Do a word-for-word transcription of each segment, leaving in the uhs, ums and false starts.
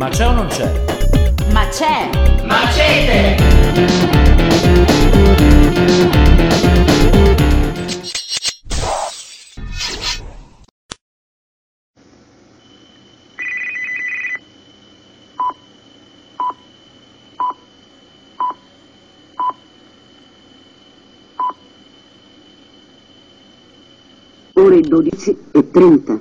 Ma c'è o non c'è? Ma c'è! Macete! Ore dodici e trenta.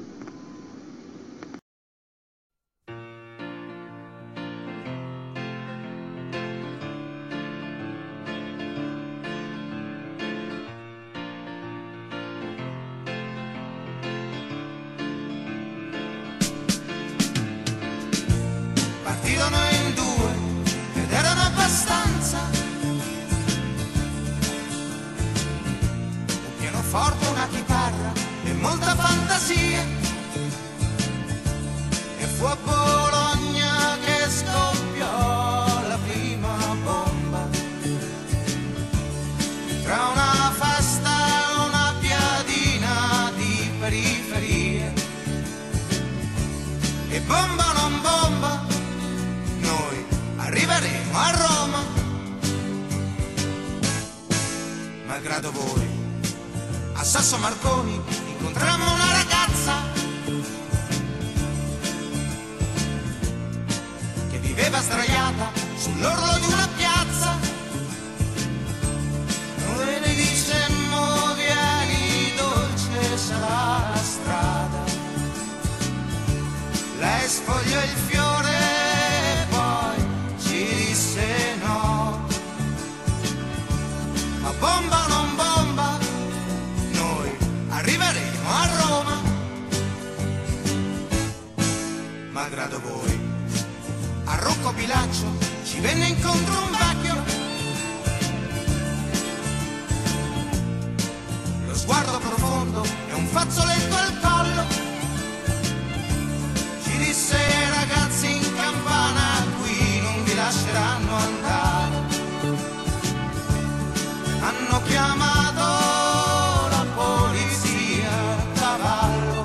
Partirono in due ed erano abbastanza. Un pianoforte, una chitarra e molta fantasia. E fu a Bologna che scoppiò la prima bomba. Tra una festa e una piadina di periferie. E bomba o non bomba, noi arriveremo a Roma. Malgrado voi, a Sasso Marconi incontrammo una ragazza che viveva sdraiata sull'orlo di una piazza. Noi le dicemmo: vieni dolce, sarà la strada. Lei sfogliò il fiore e poi ci disse no. Ma bomba o non bomba, noi arriveremo a Roma. Malgrado voi, a Rocco Pilaccio ci venne incontro un vecchio. Lo sguardo profondo e un fazzoletto al collo. Ci disse: ragazzi in campana qui non vi lasceranno andare. Hanno chiamato la polizia a cavallo.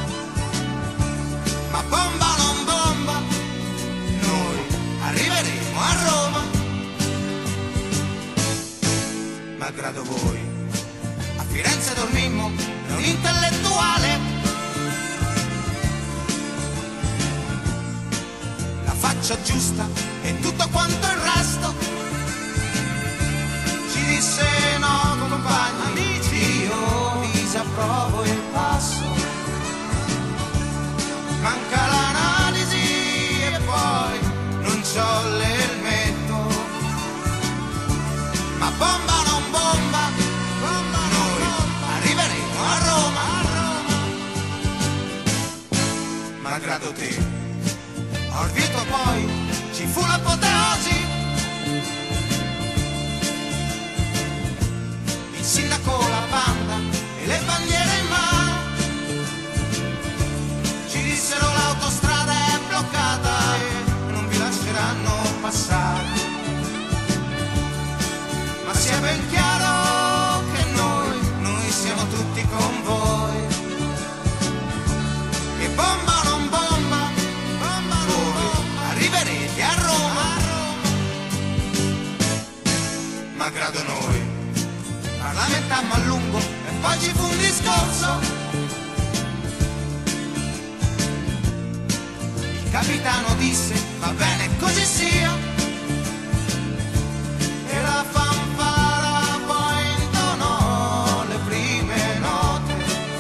Ma bomba o non bomba, noi arriveremo a Roma. Malgrado voi, a Firenze dormimmo da un intellettuale. La faccia giusta e tutto quanto il resto. Ci disse: no compagni, amici, io disapprovo il passo. Manca l'analisi e poi non c'ho l'elmetto. Ma bomba o non bomba, bomba noi arriveremo a Roma. Malgrado te, a Orvieto poi ci fu l'apoteosi. Il sindaco, la banda e le bandiere in mano. Ci dissero: l'autostrada è bloccata e non vi lasceranno passare. Ma sia ben chiaro che noi, noi siamo tutti con voi. E bomba o non bomba, bomba voi arriverete a Roma. Malgrado noi, parlamentammo a lungo e poi ci fu un discorso. Il capitano disse: va bene, così sia. E la fanfara poi intonò le prime note.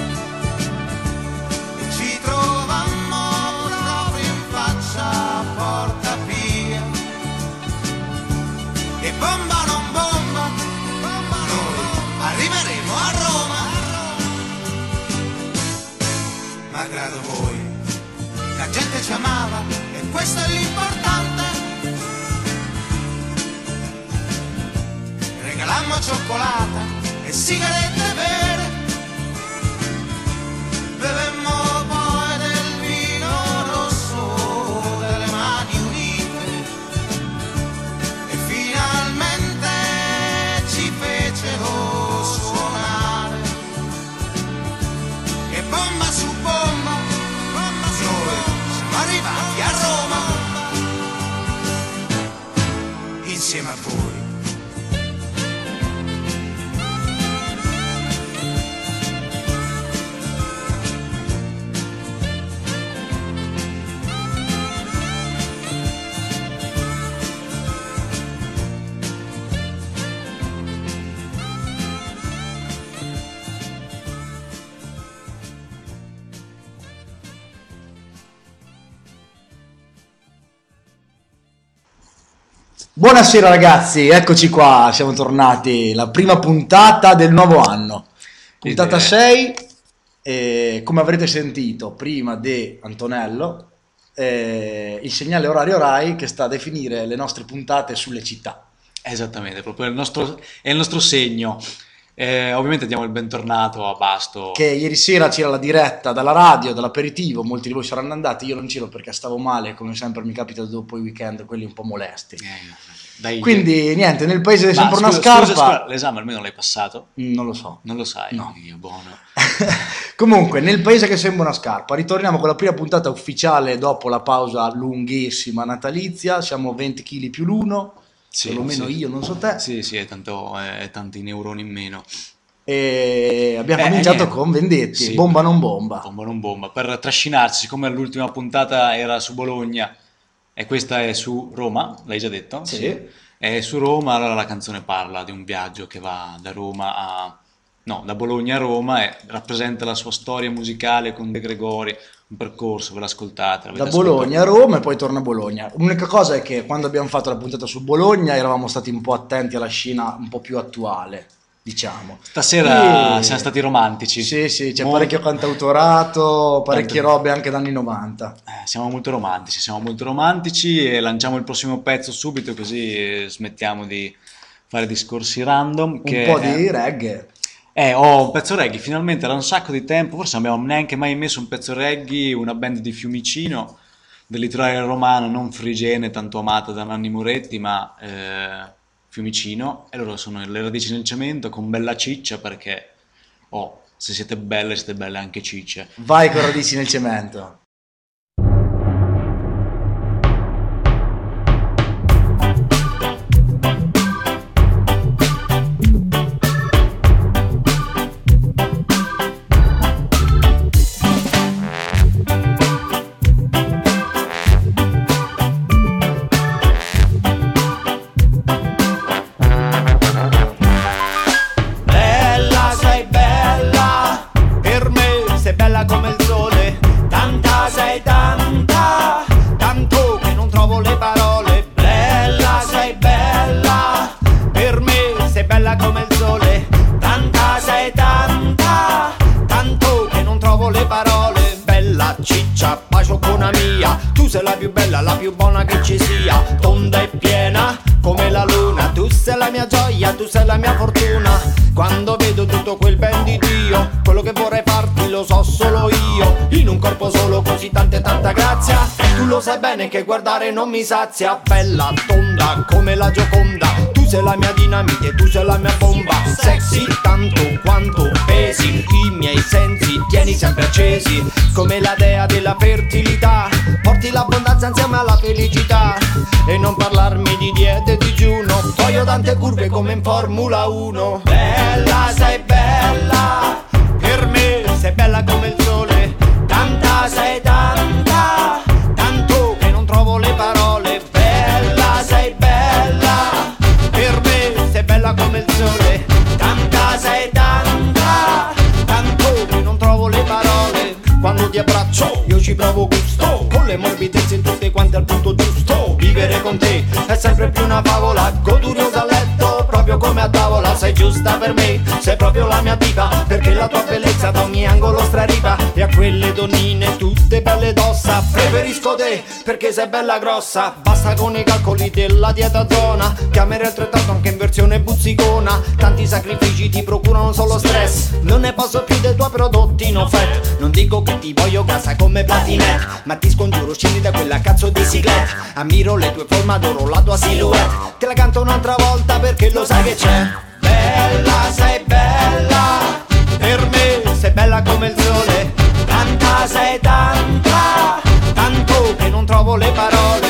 E ci trovammo proprio in faccia a Porta Pia. E bomba o non bomba, noi arriveremo a Roma. Malgrado voi, la gente ci amava e questo è l'importante. Regalammo cioccolata e sigarette vere. Bevemmo poi del vino rosso delle Mani Unite. E finalmente ci fecero suonare. E bomba su bomba, bomba su bomba, siamo arrivati a Roma. insieme a voi. Buonasera ragazzi, eccoci qua, siamo tornati, la prima puntata del nuovo anno, puntata sei, e come avrete sentito prima di Antonello, eh, il segnale orario Rai che sta a definire le nostre puntate sulle città. Esattamente, proprio il nostro, è il nostro segno. Eh, ovviamente diamo il bentornato a Basto. Che ieri sera c'era la diretta dalla radio, dall'aperitivo, molti di voi saranno andati, io non c'ero perché stavo male, come sempre mi capita dopo i weekend, quelli un po' molesti. Eh, dai, Quindi niente, nel paese è Ma sempre una scusa, scarpa. scusa, scusa, l'esame almeno l'hai passato? Non lo so. Non lo sai? No. Io, buono. Comunque, nel paese che sembra una scarpa, ritorniamo con la prima puntata ufficiale dopo la pausa lunghissima natalizia, siamo venti chili più l'uno. Sì, perlomeno sì. io, non so te. Sì, sì, è, tanto, è tanti neuroni in meno. E abbiamo Eh, cominciato niente. con Vendetti, Sì. bomba non bomba. Bomba non bomba, per trascinarsi, siccome l'ultima puntata era su Bologna e questa è su Roma, l'hai già detto? Sì. È su Roma, allora la canzone parla di un viaggio che va da Roma a... no, da Bologna a Roma e rappresenta la sua storia musicale con De Gregori, un percorso, ve l'ascoltate. l'avete Da ascoltato? Bologna a Roma e poi torna a Bologna. L'unica cosa è che quando abbiamo fatto la puntata su Bologna eravamo stati un po' attenti alla scena un po' più attuale, diciamo. Stasera E- siamo stati romantici. Sì, sì, c'è Molto- parecchio cantautorato, parecchie Tanto- robe anche da anni novanta. Eh, siamo molto romantici, siamo molto romantici e lanciamo il prossimo pezzo subito così eh, smettiamo di fare discorsi random. Un che po' è- di reggae. Eh, ho un pezzo reggae, finalmente era un sacco di tempo, forse non abbiamo neanche mai messo un pezzo reggae, una band di Fiumicino, del litorale romano, non Frigene, tanto amata da Nanni Moretti, ma eh, Fiumicino, e loro sono le radici nel cemento con bella ciccia perché, oh, se siete belle, siete belle anche cicce. Vai con radici nel cemento. Bella, sei bella, per me sei bella come il sole, tanta sei tanta, tanto che non trovo le parole. Bella, sei bella, per me sei bella come il sole, tanta sei tanta, tanto che non trovo le parole. Bella ciccia, baciocona mia, tu sei la più bella, la più buona che ci sia, tonda e piena come la luna, tu sei la mia gioia, tu sei la mia fortuna. Quando vedo tutto quel ben di Dio, quello che vorrei farti lo so solo io, in un corpo solo così tanta e tanta grazia. Tu lo sai bene che guardare non mi sazia. Bella tonda come la Gioconda, tu sei la mia dinamite, tu sei la mia bomba. Sexy tanto quanto pesi, i miei sensi tieni sempre accesi, come la dea della fertilità, porti l'abbondanza insieme alla felicità. E non parlarmi di diete e digiuno, voglio tante curve come in Formula uno. Bella, sei bella, per me sei bella come il sole, tanta sei tanta, tanto che non trovo le parole. Bella, sei bella, per me sei bella come il sole, tanta sei tanta, tanto che non trovo le parole. Quando ti abbraccio io ci provo gusto, con le morbidezze tutte quante al punto giusto. Vivere con te è sempre più una favola, goduriosa a letto proprio come a tavola. Sei giusta per me, sei proprio la mia diva, perché la tua bellezza da ogni angolo straripa. E a quelle donnine tutte belle d'ossa preferisco te, perché sei bella grossa. Basta con i calcoli della dieta zona, che amerei altrettanto anche in versione buzzicona. Tanti sacrifici ti procurano solo stress, non ne posso più dei tuoi prodotti no fat. Non dico che ti voglio casa come platinette, ma ti scongiuro scendi da quella cazzo di ciclette. Ammiro le tue forme, adoro la tua silhouette, te la canto un'altra volta perché lo sai che c'è. Bella, sei bella, per me sei bella come il sole, tanta sei tanta, tanto che non trovo le parole.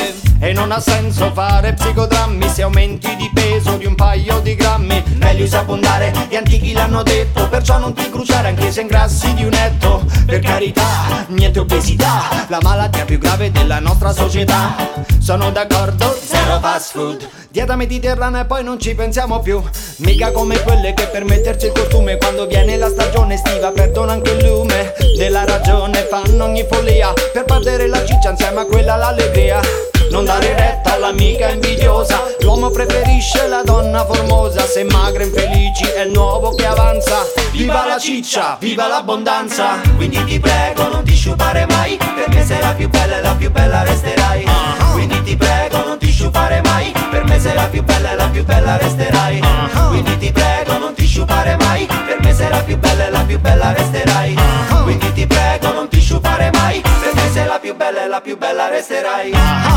e non ha senso fare psicodrammi se aumenti di peso di un paio di grammi. Meglio si abbondare, gli antichi l'hanno detto, perciò non ti cruciare anche se ingrassi di un etto. Per carità, niente obesità, la malattia più grave della nostra società. Sono d'accordo, zero fast food, dieta mediterranea e poi non ci pensiamo più. Mica come quelle che per metterci il costume quando viene la stagione estiva perdono anche il lume della ragione, fanno ogni follia per perdere la ciccia insieme a quella l'allegria. Non dare retta all'amica invidiosa, l'uomo preferisce la donna formosa, se magra e infelici è il nuovo che avanza. Viva la ciccia, viva l'abbondanza, quindi ti prego non ti sciupare mai, perché sei la più bella e la più bella resterai. Quindi ti prego non ti sciupare mai, per me sei la più bella e la più bella resterai. Quindi ti prego non ti sciupare mai, per me sei la più bella e la più bella resterai. Quindi ti prego non ti sciupare mai, per me sei la più bella e la più bella resterai.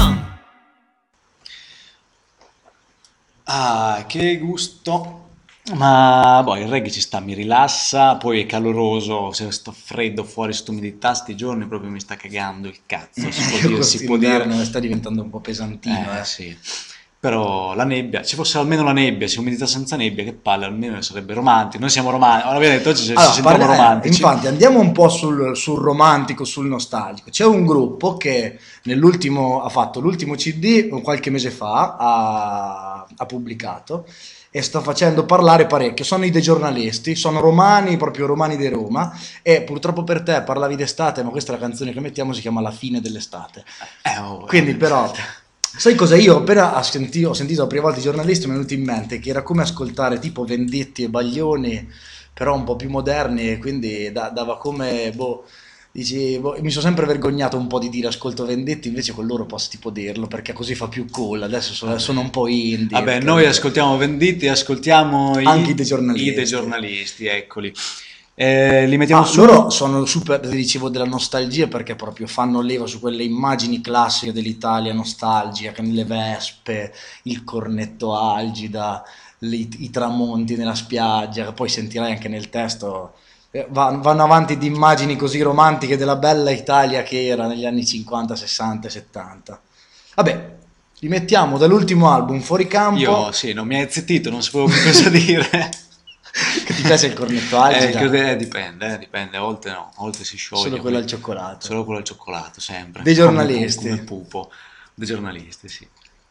Ah, che gusto. Ma boh, il reggae ci sta, mi rilassa, poi è caloroso, se sto freddo fuori sotto umidità sti giorni proprio mi sta cagando il cazzo, si può dire, si può dire. Sta diventando un po' pesantino, Eh eh. sì, però la nebbia, ci fosse almeno la nebbia, se umidità senza nebbia, che palle, almeno sarebbe romantico, noi siamo romantici, ora vedete, oggi ci Allora, sentiamo parla- eh, romantici. infatti andiamo un po' sul, sul romantico, sul nostalgico. C'è un gruppo che nell'ultimo ha fatto l'ultimo C D qualche mese fa, ha, ha pubblicato e sta facendo parlare parecchio. Sono i dei giornalisti, sono romani, proprio romani di Roma, e purtroppo per te parlavi d'estate, ma questa è la canzone che mettiamo, si chiama La fine dell'estate. Eh, oh, Quindi però, sai cosa, io appena ho sentito, ho sentito la prima volta i giornalisti mi è venuto in mente che era come ascoltare tipo Venditti e Baglioni, però un po' più moderni, e quindi da- dava come, boh, dici, boh, mi sono sempre vergognato un po' di dire ascolto Venditti, invece con loro posso tipo dirlo, perché così fa più cool, adesso sono, sono un po' indie. Vabbè, perché- noi ascoltiamo Venditti, ascoltiamo i, Anche i dei giornalisti. i dei giornalisti, eccoli. Eh, li mettiamo Ah, su. loro sono super, ti dicevo, della nostalgia, perché proprio fanno leva su quelle immagini classiche dell'Italia nostalgica, con le vespe, il cornetto algida, li- i tramonti nella spiaggia, che poi sentirai anche nel testo, eh, va- vanno avanti di immagini così romantiche della bella Italia che era negli anni cinquanta, sessanta e settanta. Vabbè, li mettiamo dall'ultimo album, Fuori Campo. Io, sì, non mi hai zittito, non sapevo più cosa dire. Che ti piace il cornetto Eh, algida? credo- eh, dipende, eh, dipende, a volte no, a volte si scioglie. Solo quello poi- al cioccolato. Solo quello al cioccolato, sempre. Dei Come giornalisti. pu- Come pupo. Dei giornalisti, sì.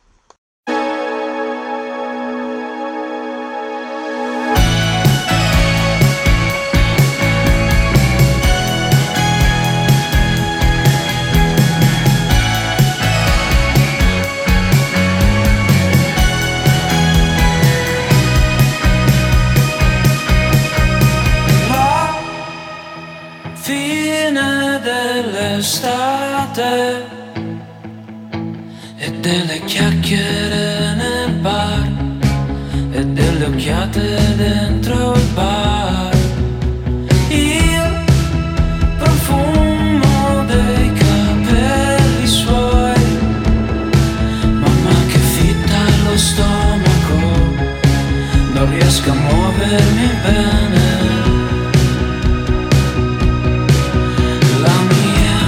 La fine dell'estate e delle chiacchiere nel bar e delle occhiate dentro il bar. Il profumo dei capelli suoi, mamma che fitta allo stomaco, non riesco a muovermi bene. La mia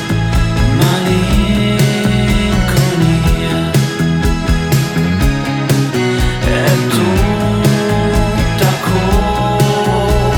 malinconia è tutta colpa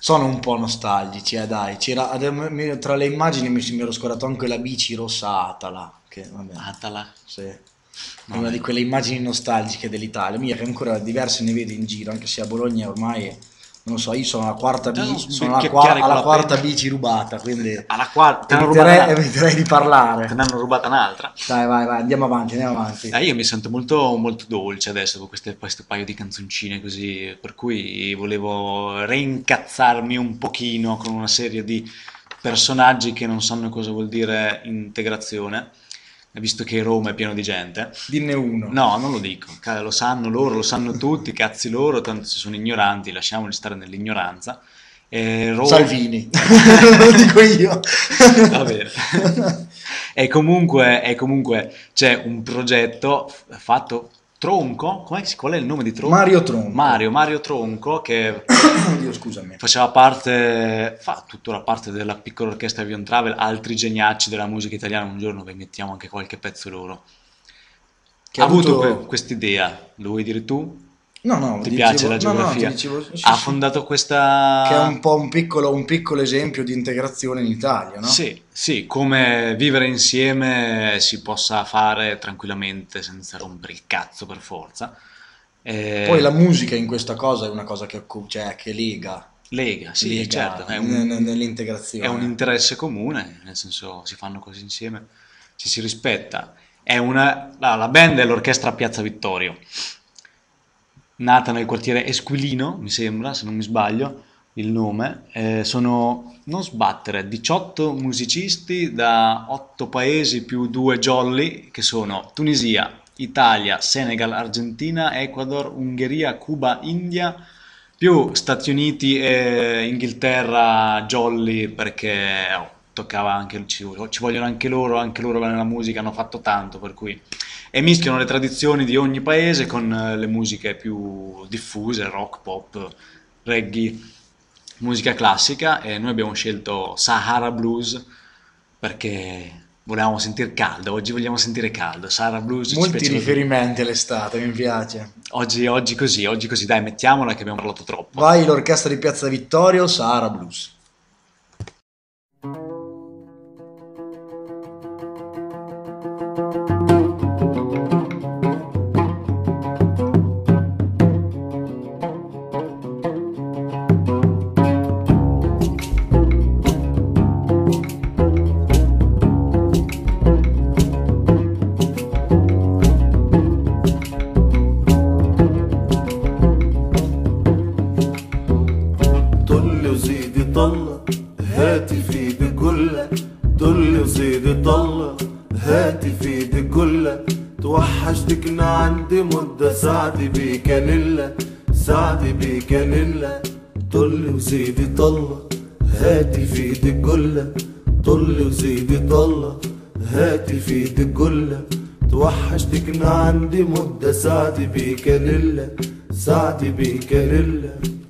sono un po' nostalgici, eh, dai. C'era, adem- mi- tra le immagini mi, mi ero scordato anche la bici rossa Atala, che vabbè, Atala. sì. È No, una di eh. quelle immagini nostalgiche dell'Italia. Mia, che ancora diverse ne vedo in giro, anche se a Bologna ormai, non lo so, io sono alla quarta, Già non bici, sono alla, sbecchiare qua- con alla la quarta penna. bici rubata, quindi Alla quarta, te ne hanno rubata eviterei, un'altra. eviterei di parlare. Te ne hanno rubata un'altra. Dai, vai, vai, andiamo avanti, andiamo avanti. Eh, io mi sento molto, molto dolce adesso con queste, questo paio di canzoncine così, per cui volevo reincazzarmi un pochino con una serie di personaggi che non sanno cosa vuol dire integrazione, visto che Roma è pieno di gente. Dinne uno. No, non lo dico, ca- lo sanno loro, lo sanno tutti, cazzi loro, tanto se sono ignoranti, lasciamoli stare nell'ignoranza. E Roma- Salvini, lo dico io. Va bene. E comunque, e comunque c'è un progetto f- fatto Tronco, com'è che si- qual è il nome di Tronco? Mario Tronco. Mario, Mario Tronco che Oddio, scusami. faceva parte, fa tuttora parte della piccola orchestra Avion Travel, altri geniacci della musica italiana, un giorno vi mettiamo anche qualche pezzo loro. Che ha ha avuto avuto- que- quest'idea, lo vuoi dire tu? No, no, Ti dicevo- piace la no, no, geografia? ti dicevo- sì, ha sì. fondato questa... Che è un po' un piccolo, un piccolo esempio di integrazione in Italia, no? Sì, sì, come vivere insieme si possa fare tranquillamente senza rompere il cazzo per forza. Eh, Poi la musica in questa cosa è una cosa che, occu- cioè, che lega, Lega, sì, lega certo, è n- un, n- nell'integrazione. è un interesse comune, nel senso si fanno cose insieme, ci si rispetta. È una, la, la band è l'orchestra Piazza Vittorio, nata nel quartiere Esquilino, mi sembra, se non mi sbaglio, il nome. Eh, sono, non sbattere, diciotto musicisti da otto paesi più due jolly, che sono Tunisia, Italia, Senegal, Argentina, Ecuador, Ungheria, Cuba, India, più Stati Uniti e Inghilterra jolly, perché oh, toccava anche, ci, ci vogliono anche loro, anche loro nella musica hanno fatto tanto, per cui e mischiano le tradizioni di ogni paese con eh, le musiche più diffuse, rock, pop, reggae, musica classica, e noi abbiamo scelto Sahara Blues perché volevamo sentire caldo, oggi vogliamo sentire caldo, Sahara Blues ci Molti piaceva- riferimenti all'estate, mi piace. oggi, oggi così, oggi così, dai, mettiamola che abbiamo parlato troppo. Vai l'orchestra di Piazza Vittorio, Sahara Blues. طل وزيد طلة هاتفي بكلة طل وزيد طلة هاتفي بكلة توحشتك عندي مدة سعدي بيك نلة سعدي بيك نلة طل وزيد طلة هاتفي بكلة طل وزيد طلة هاتفي بكلة توحشتك عندي مدة سعدي بيك نلة سعدي بيك نلة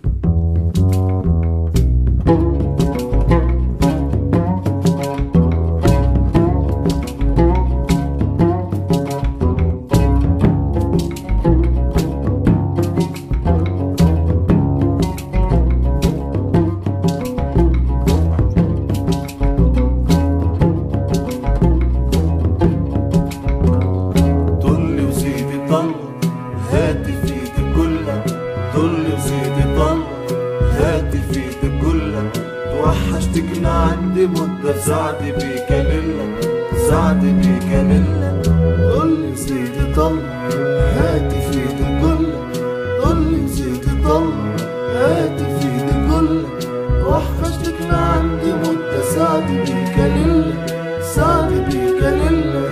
طل وزيد طلة هاتي في ايدي كلها طل وزيد طلة هاتي في ايدي كلها توحشتك عندي مدة سعدي بيك لله سعدي بيك لله طل وزيد طلة هاتي في ايدي كلها طل وزيد طلة هاتي في ايدي كلها توحشتك عندي مدة سعدي بيك لله سعدي بيك لله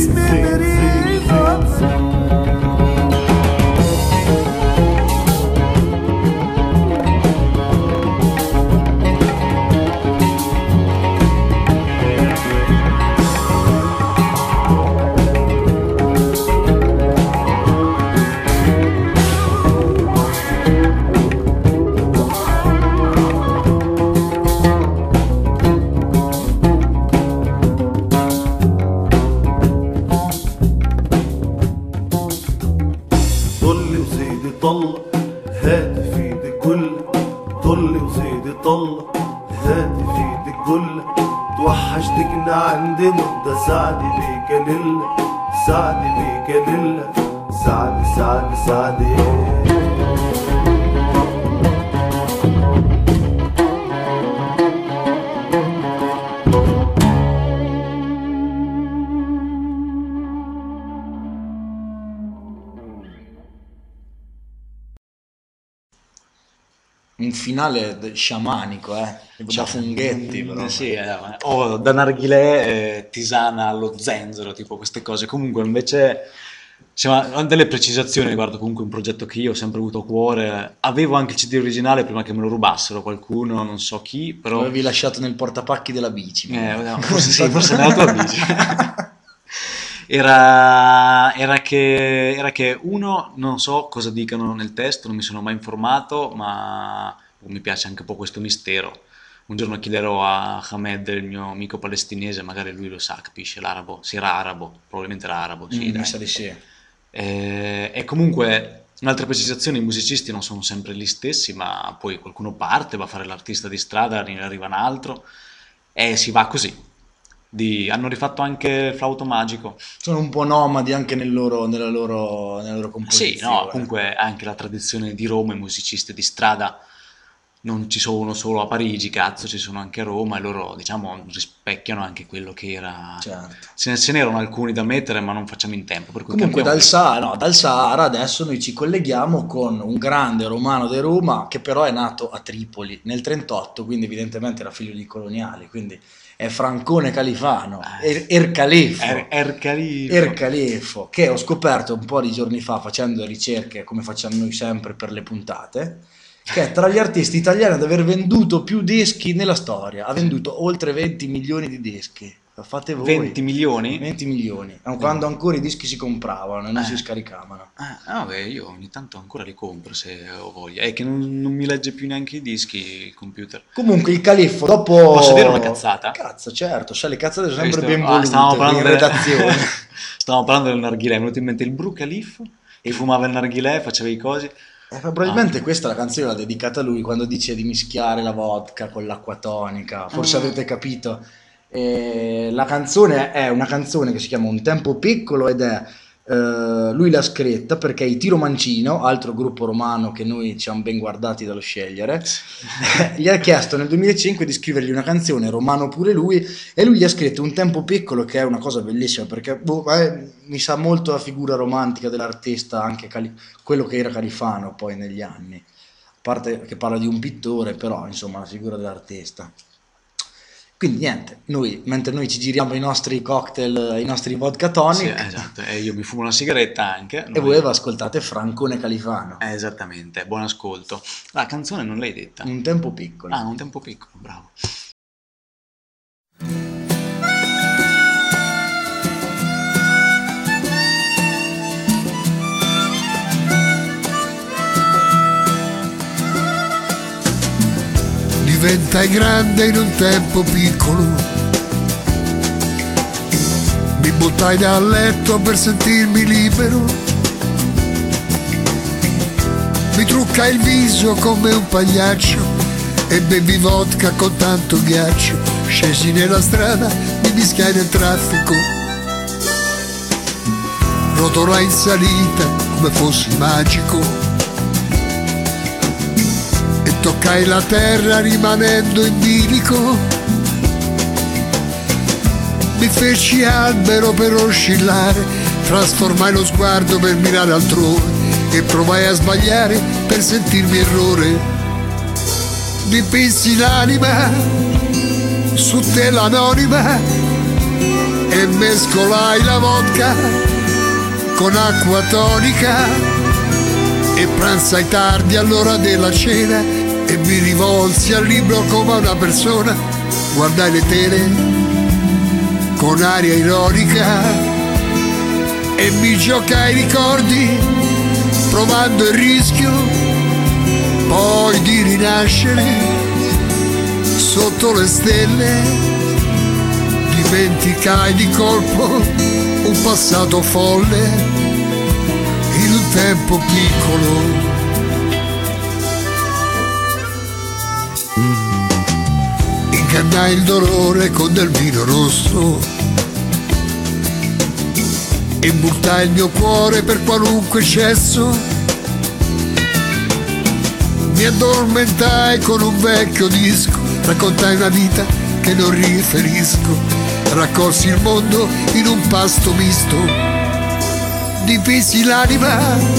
طلي وزيدي طلة هاتي في ايدك كلة طلي وزيدي طلة هاتي في ايدك كلة توحشتكنا عندي مدة سعدي بيك يا لله سعدي بيك يا لله سعدي سعدي سعدي Un finale de- sciamanico, eh? Da funghetti, però. Eh, sì, eh, o da narghilè, eh, tisana allo zenzero, tipo queste cose. Comunque invece insomma, ho delle precisazioni riguardo comunque un progetto che io ho sempre avuto a cuore. Avevo anche il C D originale prima che me lo rubassero qualcuno, non so chi, Lo però avevi lasciato nel portapacchi della bici. eh, no, forse sì, forse nella tua bici. Era, era che, era che uno, non so cosa dicano nel testo, non mi sono mai informato, ma mi piace anche un po' questo mistero. Un giorno chiederò a Hamed, il mio amico palestinese, magari lui lo sa, capisce l'arabo, se era arabo, probabilmente era arabo, sì, Mm, dai. mi sa di sì. E, e comunque, un'altra precisazione, i musicisti non sono sempre gli stessi, ma poi qualcuno parte, va a fare l'artista di strada, ne arriva un altro, e si va così. Di- hanno rifatto anche il flauto magico. Sono un po' nomadi anche nel loro, nella loro, nella loro Sì, composizione. no, comunque anche la tradizione di Roma, i musicisti di strada non ci sono solo a Parigi, cazzo, ci sono anche a Roma e loro, diciamo, rispecchiano anche quello che era. Certo. Ce ne, ce n'erano alcuni da mettere, ma non facciamo in tempo, per cui Comunque cambiamo. dal Sahara, no, dal Sahara adesso noi ci colleghiamo con un grande romano di Roma che però è nato a Tripoli nel trentotto, quindi evidentemente era figlio di coloniali, quindi è Francone Califano, Er, Ercalefo. Er, Ercalifo. Ercalefo, che ho scoperto un po' di giorni fa facendo ricerche come facciamo noi sempre per le puntate, che è tra gli artisti italiani ad aver venduto più dischi nella storia, ha venduto oltre venti milioni di dischi. Fate voi. venti milioni? venti milioni, quando ancora i dischi si compravano e non Eh. si scaricavano. Ah, ah, beh, io ogni tanto ancora li compro se ho voglia. È che non, non mi legge più neanche i dischi il computer. Comunque il Califfo dopo... Posso dire una cazzata? Cazzo, certo, sai, le cazzate sono sempre Visto- ben ah, volute stavamo in parlando del- redazione. Stavamo parlando del narghilè, mi è venuto in mente il Bru Calif che fumava il narghilè, faceva i cosi. Eh, probabilmente Ah. questa la canzone l'ha dedicata a lui quando dice di mischiare la vodka con l'acqua tonica, forse Ah. avete capito. Eh, la canzone è una canzone che si chiama Un tempo piccolo ed è eh, lui l'ha scritta perché i Tiro Mancino, altro gruppo romano che noi ci hanno ben guardati dallo scegliere, gli ha chiesto nel duemilacinque di scrivergli una canzone, romano pure lui, e lui gli ha scritto Un tempo piccolo, che è una cosa bellissima perché boh, eh, mi sa molto la figura romantica dell'artista, anche Cali- quello che era Califano poi negli anni, a parte che parla di un pittore, però insomma la figura dell'artista. Quindi niente, noi, mentre noi ci giriamo i nostri cocktail, i nostri vodka Sì, tonic, esatto, e io mi fumo una sigaretta anche. e voi ascoltate Francone Califano, Eh, esattamente, buon ascolto. La canzone non l'hai detta. Un tempo piccolo. Ah, un tempo piccolo, bravo. Diventai grande in un tempo piccolo, mi buttai dal letto per sentirmi libero, mi truccai il viso come un pagliaccio e bevi vodka con tanto ghiaccio, scesi nella strada, mi mischiai nel traffico, rotolai in salita come fossi magico, toccai la terra rimanendo in bilico, mi feci albero per oscillare, trasformai lo sguardo per mirare altrove e provai a sbagliare per sentirmi errore. Dipinsi l'anima su tela anonima e e mescolai la vodka con acqua tonica e pranzai tardi all'ora della cena e mi rivolsi al libro come a una persona, guardai le tele con aria ironica e mi giocai i ricordi provando il rischio poi di rinascere sotto le stelle. Dimenticai di colpo un passato folle in un tempo piccolo. Ingannai il dolore con del vino rosso e buttai il mio cuore per qualunque eccesso. Mi addormentai con un vecchio disco, raccontai una vita che non riferisco, raccolsi il mondo in un pasto misto, dipinsi l'anima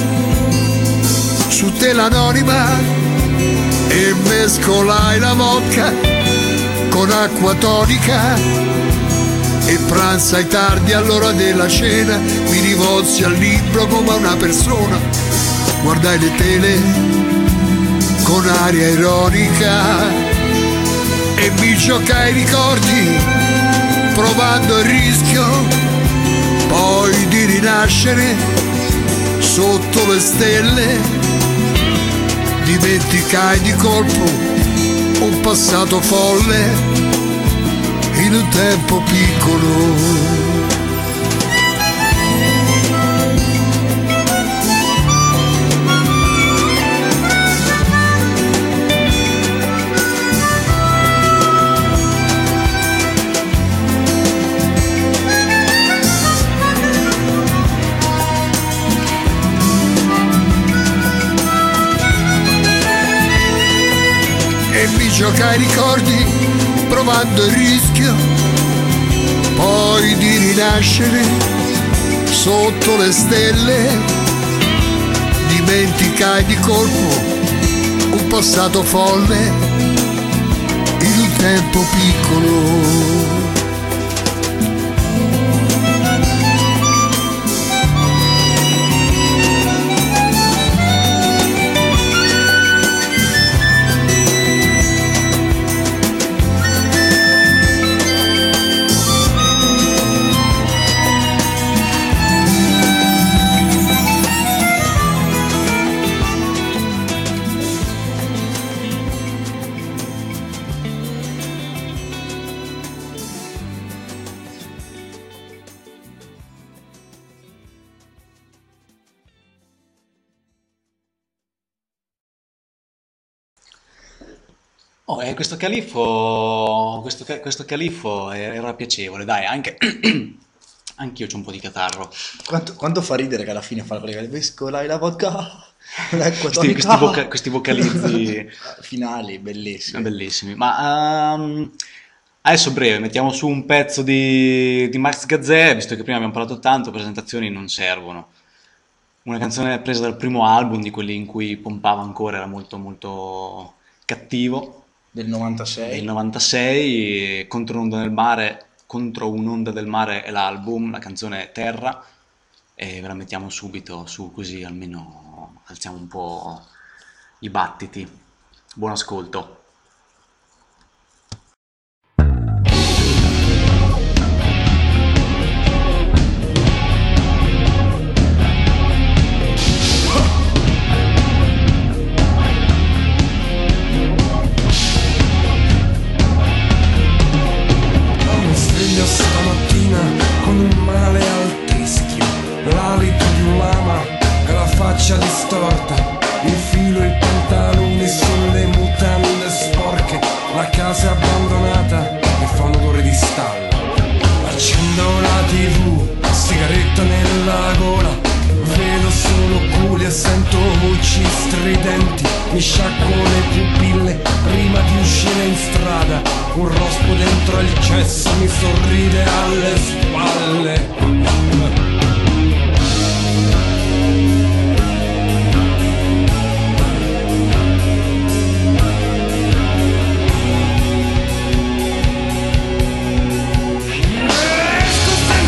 su tela anonima e mescolai la vodka con acqua tonica e pranzai tardi all'ora della cena, mi rivolsi al libro come a una persona, guardai le tele con aria ironica e mi giocai i ricordi provando il rischio poi di rinascere sotto le stelle. Dimenticai di colpo un passato folle in un tempo piccolo. Giocai i ricordi provando il rischio poi di rinascere sotto le stelle. Dimenticai di colpo un passato folle in un tempo piccolo. Oh, e questo califfo, questo, ca- questo califfo era piacevole, dai, anche anch'io c'ho un po' di catarro. Quanto, quanto fa ridere che alla fine fa quelle mescolai la vodka, l'acqua Questi, questi, tonica. voca- questi vocalizzi Finali, bellissimi. bellissimi. Ma ehm, adesso breve, mettiamo su un pezzo di, di Max Gazzè, visto che prima abbiamo parlato tanto, presentazioni non servono. Una canzone presa dal primo album, di quelli in cui pompava ancora, era molto molto cattivo. Del novantasei. Del novantasei, contro un'onda del mare, contro un'onda del mare è l'album, la canzone è Terra, e ve la mettiamo subito su, così almeno alziamo un po' i battiti. Buon ascolto. Stamattina con un male al teschio, l'alito di un lama e la faccia distorta, infilo i pantaloni sulle mutande sporche, la casa è abbandonata e fa un odore di stallo. Accendo la tv, sigaretta nella gola, vedo solo culi e sento voci stridenti, mi sciacquo le pupille prima di uscire in strada, un rospo dentro il cesso mi sorride alle spalle. Esco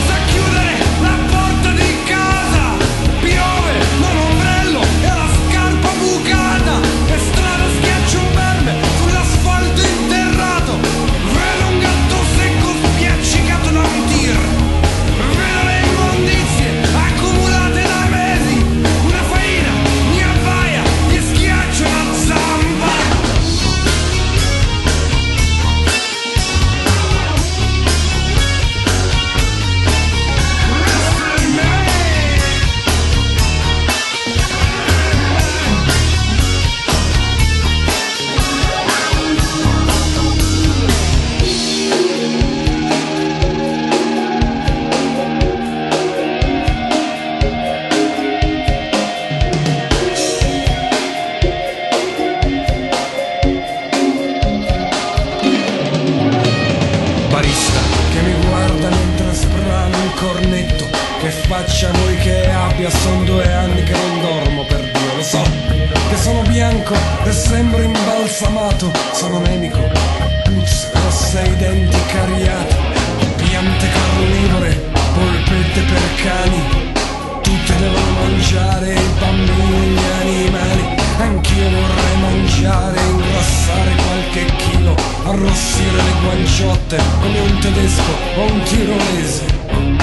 cornetto che faccia voi che abbia, son due anni che non dormo per Dio, lo so che sono bianco e sembro imbalsamato, sono nemico, puzza, rossa i denti cariati, piante carnivore, polpette per cani, tutte devono mangiare, i bambini, gli animali, anch'io vorrei mangiare, ingrassare qualche chilo, arrossire le guanciotte come un tedesco o un tirolese.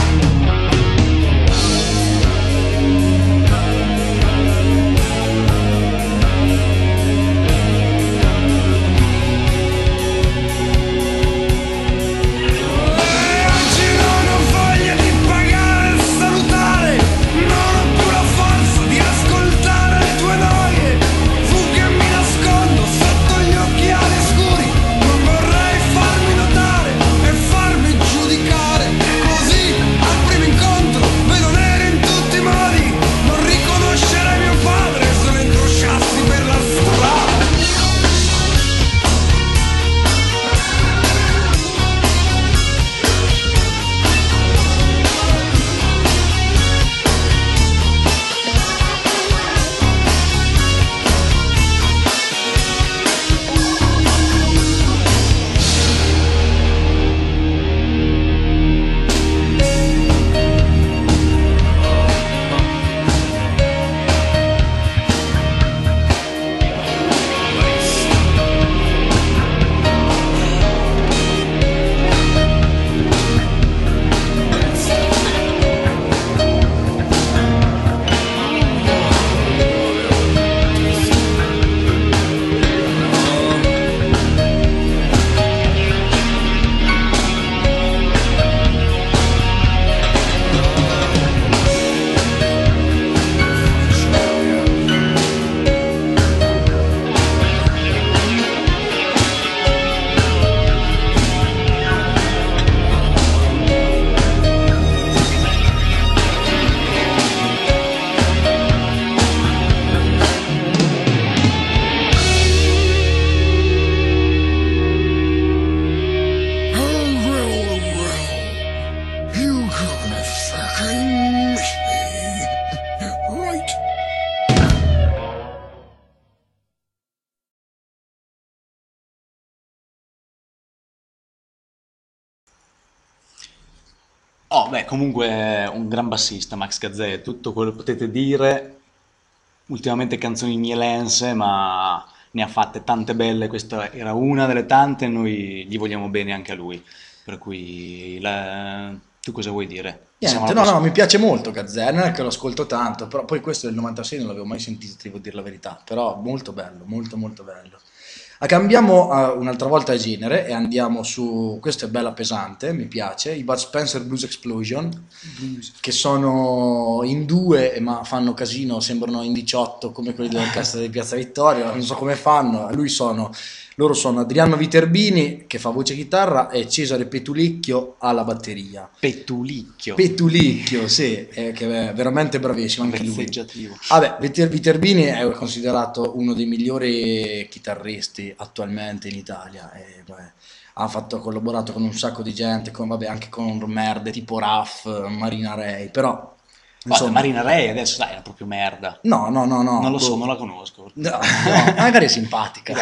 Oh, beh, comunque un gran bassista, Max Gazzè, tutto quello che potete dire. Ultimamente canzoni nielense, ma ne ha fatte tante belle, questa era una delle tante e noi gli vogliamo bene anche a lui. Per cui, la- tu cosa vuoi dire? Siamo Niente, alla no, no, prossima- mi piace molto Gazzè, non è che lo ascolto tanto, però poi questo del novantasei non l'avevo mai sentito, devo dire la verità, però molto bello, molto molto bello. Ah, cambiamo eh, un'altra volta genere e andiamo su, questo è bella pesante, mi piace, i Bud Spencer Blues Explosion, che sono in due ma fanno casino, sembrano in diciotto come quelli dell'orchestra di Piazza Vittoria, non so come fanno, lui sono, loro sono Adriano Viterbini che fa voce e chitarra e Cesare Petulicchio alla batteria. Petulicchio, Petulicchio, sì, eh, che è veramente bravissimo anche lui. vezzeggiativo. Vabbè, Viter- Viterbini è considerato uno dei migliori chitarristi attualmente in Italia. E, vabbè, ha fatto, ha collaborato con un sacco di gente, con, vabbè, anche con merde tipo Raff, Marina Ray, però Guarda, insomma, Marina Ray adesso dai, è proprio merda. no, no, no, no, Non lo so, boh. non la conosco. No, no, magari è simpatica.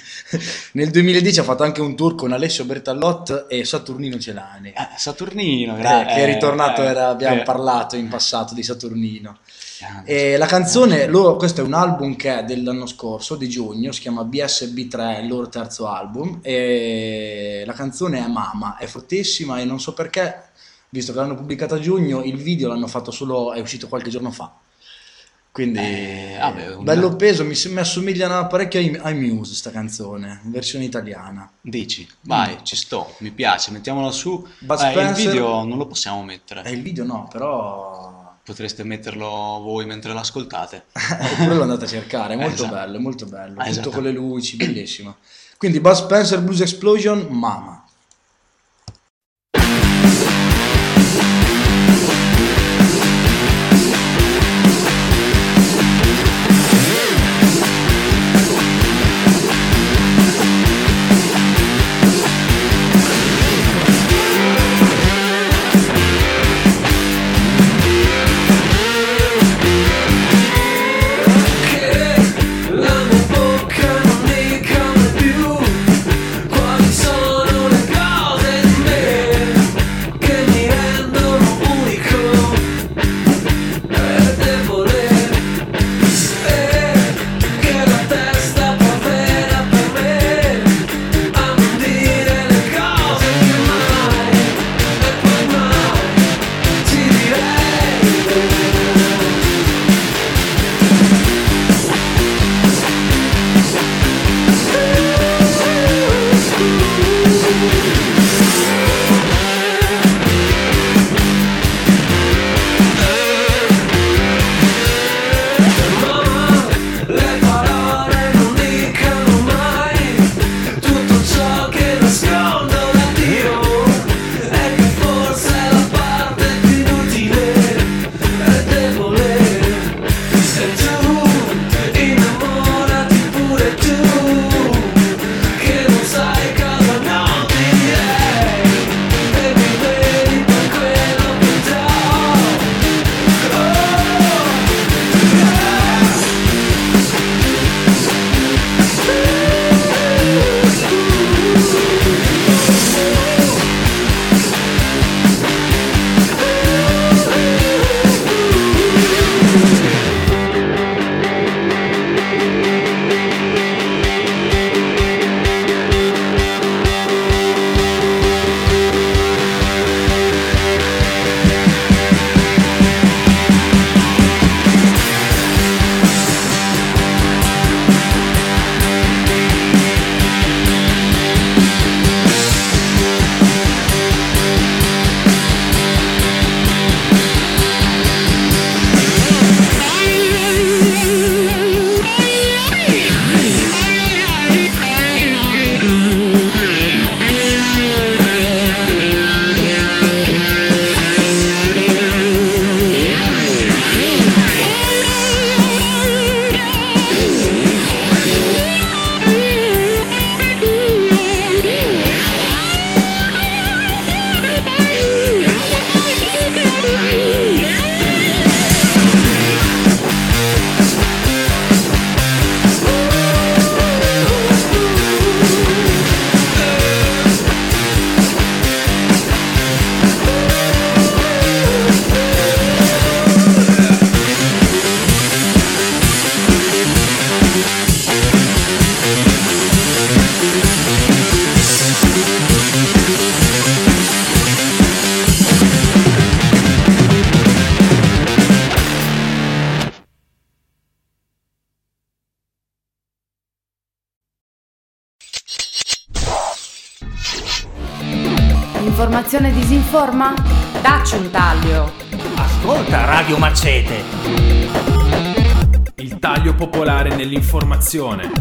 Nel duemiladieci ha fatto anche un tour con Alessio Bertallot e Saturnino Celani. Eh, Saturnino, Eh, gra- che è eh, ritornato, eh, era- abbiamo eh. parlato in passato di Saturnino. Eh, E la canzone, loro, questo è un album che è dell'anno scorso, di giugno, si chiama B S B tre, il loro terzo album, e la canzone è Mama, è fortissima e non so perché, visto che l'hanno pubblicata a giugno, il video l'hanno fatto solo, è uscito qualche giorno fa. Quindi, Eh, vabbè, un- bello peso, mi, mi assomiglia parecchio ai, ai Muse, sta canzone, in versione italiana. Dici, vai, ci sto, mi piace, mettiamola su. Bud Eh, il Spencer- video non lo possiamo mettere. E il video no, però... Potreste metterlo voi mentre l'ascoltate. Oppure lo andate a cercare, è molto Esatto. bello, è molto bello, tutto Esatto. con le luci, bellissimo. Quindi Bud Spencer Blues Explosion, Mama. Thank l'informazione disinforma? Dacci un taglio. Ascolta Radio Macete. Il taglio popolare nell'informazione.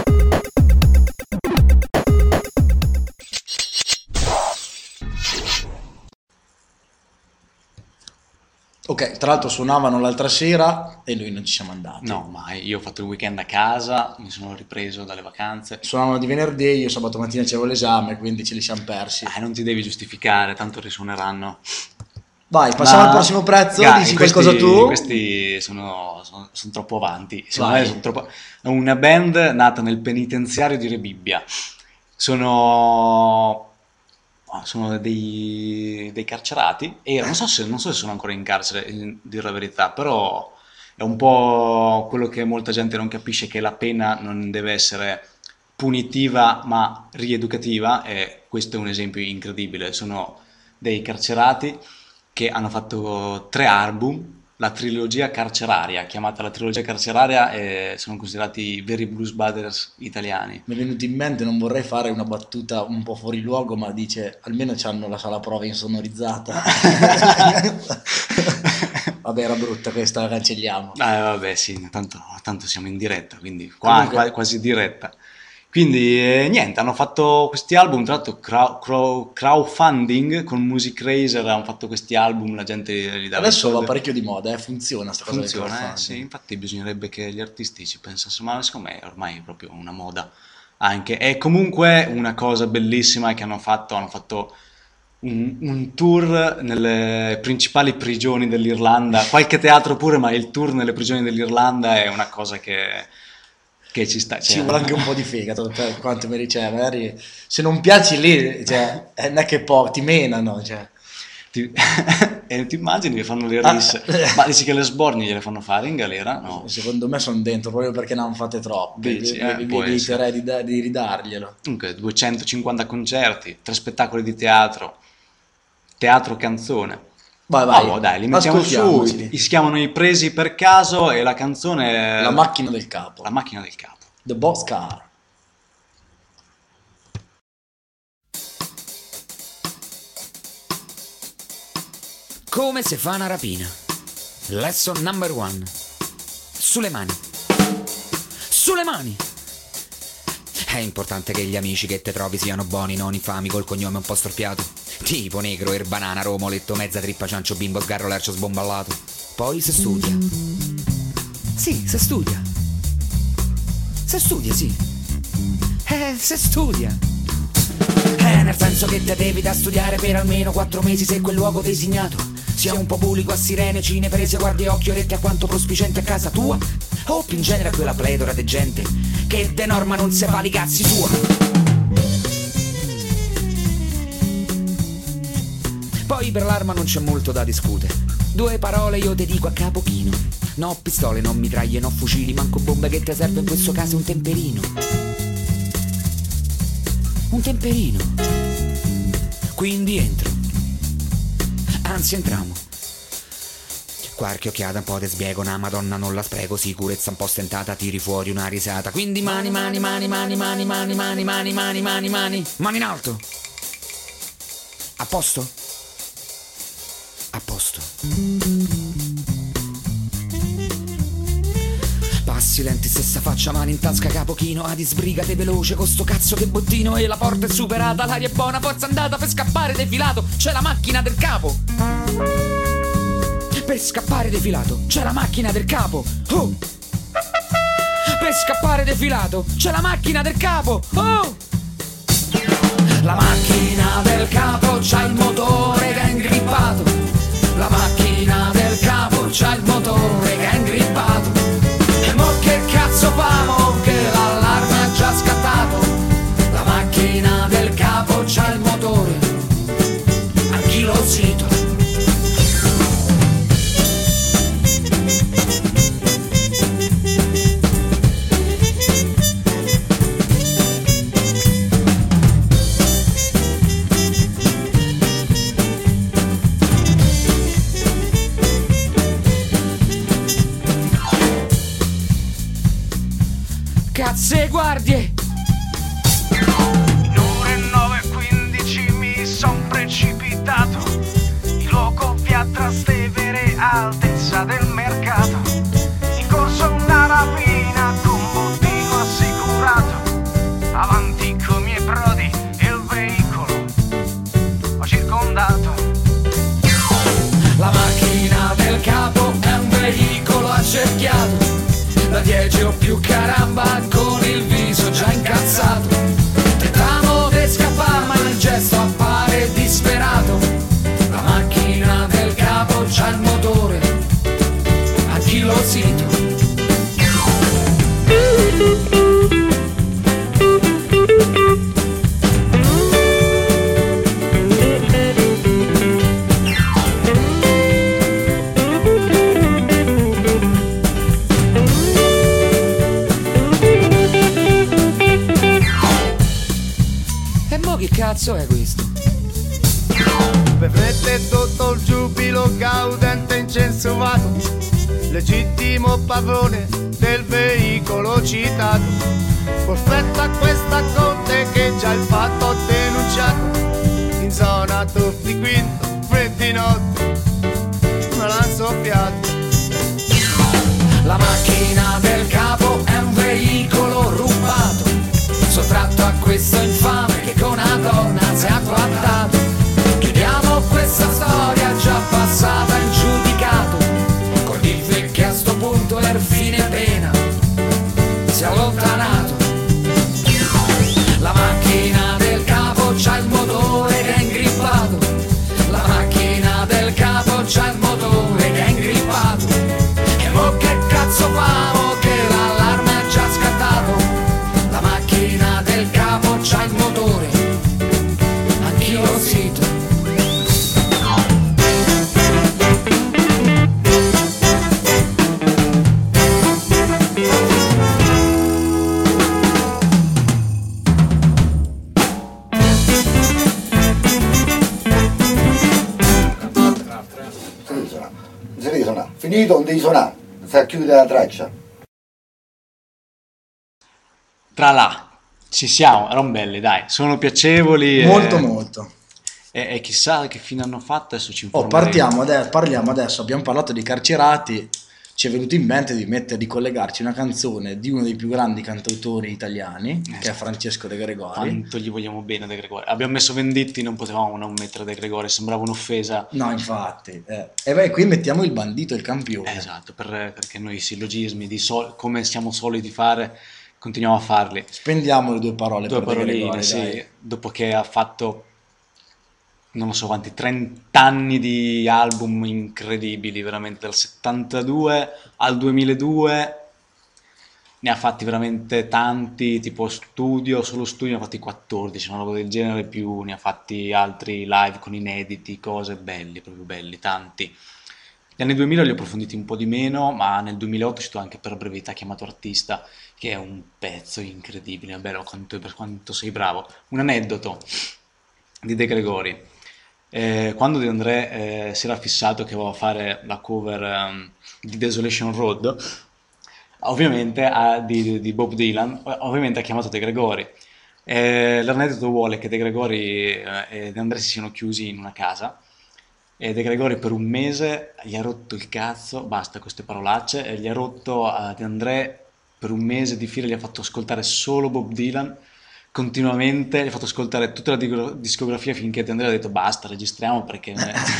Ok, tra l'altro suonavano l'altra sera e noi non ci siamo andati. No, ma io ho fatto il weekend a casa, mi sono ripreso dalle vacanze. Suonavano di venerdì, io sabato mattina c'avevo l'esame, quindi ce li siamo persi. Eh, non ti devi giustificare, tanto risuoneranno. Vai, passiamo Ma- al prossimo prezzo, Ga- dici questi, qualcosa tu? Questi sono, sono, sono troppo avanti. Secondo Vai. me sono troppo... È una band nata nel penitenziario di Rebibbia. Sono... sono dei, dei carcerati e non so se, non so se sono ancora in carcere, in- dire la verità, però è un po' quello che molta gente non capisce, che la pena non deve essere punitiva ma rieducativa, e questo è un esempio incredibile. Sono dei carcerati che hanno fatto tre album, la trilogia carceraria, chiamata la trilogia carceraria, e sono considerati i veri Blues Brothers italiani. Mi è venuto in mente, non vorrei fare una battuta un po' fuori luogo, ma dice almeno c'hanno la sala prova insonorizzata. Vabbè, era brutta questa, la cancelliamo. Eh, vabbè, sì, tanto, tanto siamo in diretta, quindi qua, Comunque- qua- quasi diretta. Quindi eh, niente, hanno fatto questi album, tra l'altro crow- crow- crowdfunding con Music Razer, hanno fatto questi album, la gente li dava i Adesso va soldi. parecchio di moda, eh, funziona sta cosa del Funziona, eh, crowdfunding. sì, infatti bisognerebbe che gli artisti ci pensassero, ma secondo me ormai è proprio una moda anche. E comunque una cosa bellissima che hanno fatto, hanno fatto un, un tour nelle principali prigioni dell'Irlanda, qualche teatro pure, ma il tour nelle prigioni dell'Irlanda è una cosa che, che ci sta. Ci cioè- vuole anche un po' di fegato per quanto mi dice, magari se non piaci lì, cioè, eh, non è che poi ti menano, cioè. Ti, e ti immagini che fanno le Ah, risse, eh. ma dici che le sbornie gliele fanno fare in galera? No. Secondo me sono dentro proprio perché ne hanno fatte troppe. Dici, Vi- eh, vi- può vi essere. eviterei di, da- di ridarglielo. Comunque duecentocinquanta concerti, tre spettacoli di teatro, teatro canzone. Vai, vai. Oh, dai, li mettiamo su, Ascoltiamoceli. si chiamano I Presi per caso e la canzone è La macchina del capo. La macchina del capo. The Boss Car. Come si fa una rapina? Lesson number one. Sulle mani. Sulle mani! È importante che gli amici che te trovi siano buoni, non infami col cognome un po' storpiato. Tipo negro, erbanana, romoletto, mezza trippa, ciancio, bimbo, sgarro, lercio sbomballato. Poi se studia. Sì, se studia. Se studia, sì. Eh, se studia. Eh, nel senso che te devi da studiare per almeno quattro mesi se quel luogo designato sia un po' pubblico, a sirene, cine, prese, guardie, occhi, orecchie, a quanto prospicente a casa tua, o più in genere a quella pletora di gente che de norma non se fa li cazzi tua. Poi per l'arma non c'è molto da discutere. Due parole io te dico a capo chino. No pistole, no mitraglie, no fucili, manco bombe, che te serve in questo caso un temperino. Un temperino. Quindi entro. Anzi entriamo. Qualche occhiata un po' te spiego, una madonna non la spreco, sicurezza un po' stentata, tiri fuori una risata. Quindi mani, mani, mani, mani, mani, mani, mani, mani, mani, mani, mani, mani in alto. A posto? A posto. Passi lenti, stessa faccia, mani in tasca, capo chino, adi sbrigate veloce con sto cazzo che bottino, e la porta è superata, l'aria è buona, forza andata per scappare defilato, c'è la macchina del capo. Per scappare defilato, c'è la macchina del capo. Oh! Per scappare defilato, c'è la macchina del capo. Oh! La macchina del capo c'ha il motore che è ingrippato. La macchina del capo c'ha il motore che è ingrippato. E mo che cazzo famo che l'allarme è già scattato. La macchina del capo c'ha il motore anchilosito. Cazze guardie! Le ore nove e quindici mi son precipitato. più caramba con il viso già incazzato. Tentavo di scappare ma il gesto appare disperato. La macchina del capo c'ha il motore anchilosito. E mo che cazzo è questo? Permette tutto il giubilo gaudente incensovato, legittimo padrone del veicolo citato, perfetto a questa corte che già il fatto ho denunciato, in zona Tufti Quinto, freddi notti, me l'han soffiato. La macchina del capo è un veicolo rubato, sottratto a questo infame che con una donna si è agguantato. Chiudiamo questa storia già passata in giudicato, col dire che a sto punto il fine pena si è allontanato. La macchina del capo c'ha il motore che è ingrippato. La macchina del capo c'ha il motore che è ingrippato. E mo che cazzo famo che l'allarme è già scattato. La macchina del capo c'ha il motore anchilosito. Non si vede suonare. Finito, non devi suonare. Sta a chiudere la traccia. Tra là, ci siamo, erano belli, dai, sono piacevoli. Molto, e... molto. E, e chissà che fine hanno fatto, adesso ci Oh, informeremo. partiamo adesso, parliamo adesso, abbiamo parlato di carcerati, ci è venuto in mente di mettere, di collegarci una canzone di uno dei più grandi cantautori italiani, che è Francesco De Gregori. Quanto gli vogliamo bene De Gregori. Abbiamo messo Venditti, non potevamo non mettere De Gregori, sembrava un'offesa. No, infatti. Eh. E beh, qui mettiamo il bandito e il campione. Esatto, per- perché noi i sillogismi, di sol- come siamo soliti fare, continuiamo a farli. Spendiamo le due parole Due per De paroline, Gregori, sì, dai. dopo che ha fatto non lo so quanti, trenta anni di album incredibili, veramente dal settantadue al duemiladue ne ha fatti veramente tanti, tipo studio, solo studio ne ha fatti quattordici, una roba del genere, più ne ha fatti altri live con inediti, cose belli, proprio belli, tanti. Gli anni duemila li ho approfonditi un po' di meno, ma nel duemilaotto è stato anche per brevità chiamato Artista, che è un pezzo incredibile, bello quanto, per quanto sei bravo. Un aneddoto di De Gregori. Eh, quando De André eh, si era fissato che voleva fare la cover ehm, di Desolation Road, ovviamente ha- di, di Bob Dylan, ovviamente ha chiamato De Gregori. Eh, l'aneddoto vuole che De Gregori eh, e De André si siano chiusi in una casa e De Gregori per un mese gli ha rotto il cazzo, basta queste parolacce, e gli ha rotto a De André per un mese di fila, gli ha fatto ascoltare solo Bob Dylan continuamente, gli ha fatto ascoltare tutta la digo- discografia finché De André ha detto basta, registriamo perché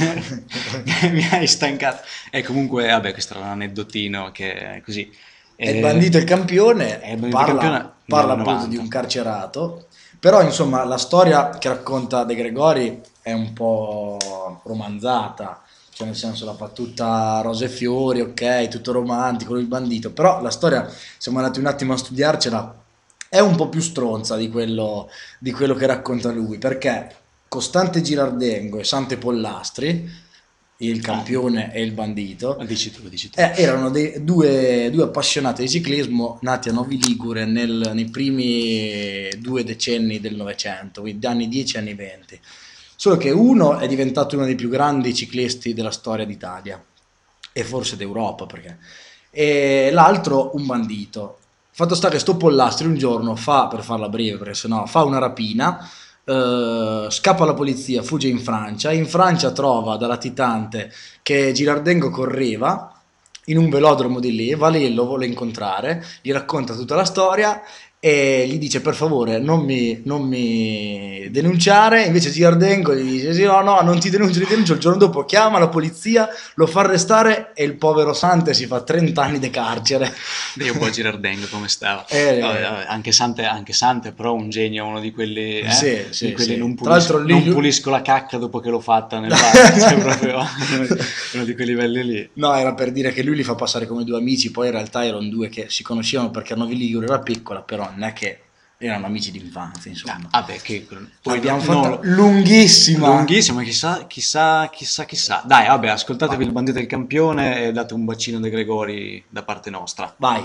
me- mi hai stancato. E comunque, vabbè, questo era un aneddotino che è così. E il bandito e il campione Eh, il bandito e il parla, campione parla negli anni appunto di novanta. un carcerato, però insomma la storia che racconta De Gregori è un po' romanzata, cioè nel senso la fa tutta rose e fiori, ok, tutto romantico, lui il bandito, però la storia, siamo andati un attimo a studiarcela, è un po' più stronza di quello, di quello che racconta lui, perché Costante Girardengo e Sante Pollastri, il campione e il bandito, Dici tu, dici tu. eh, erano dei- due, due appassionati di ciclismo nati a Novi Ligure nel- nei primi due decenni del Novecento, quindi anni dieci e anni venti. Solo che uno è diventato uno dei più grandi ciclisti della storia d'Italia e forse d'Europa, perché e l'altro un bandito. Fatto sta che sto Pollastri un giorno fa, per farla breve, perché sennò fa una rapina, eh, scappa alla polizia, fugge in Francia, in Francia trova da latitante che Girardengo correva in un velodromo di lì, va lì, lo vuole incontrare, gli racconta tutta la storia e gli dice per favore non mi, non mi denunciare, invece Giardengo gli dice sì, no no non ti denuncio, ti denuncio. Il giorno dopo chiama la polizia, lo fa arrestare e il povero Sante si fa trenta anni di carcere. Io un po' Girardengo come stava. Eh, vabbè, vabbè, anche Sante anche Sante però un genio, uno di quelli, eh? sì, sì, di quelli sì. non, Tra pulisco, l'altro lì non lui- pulisco la cacca dopo che l'ho fatta nel bar, cioè proprio uno di quei livelli lì. No, era per dire che lui li fa passare come due amici, poi in realtà erano due che si conoscevano perché Novi Ligure era piccola, però non è che erano amici d'infanzia, insomma. Ah, vabbè, che Poi abbiamo no, fatto lunghissima. lunghissima, chissà, chissà, chissà, chissà. Dai, vabbè, ascoltatevi il bandito del campione e date un bacino De Gregori da parte nostra. Vai.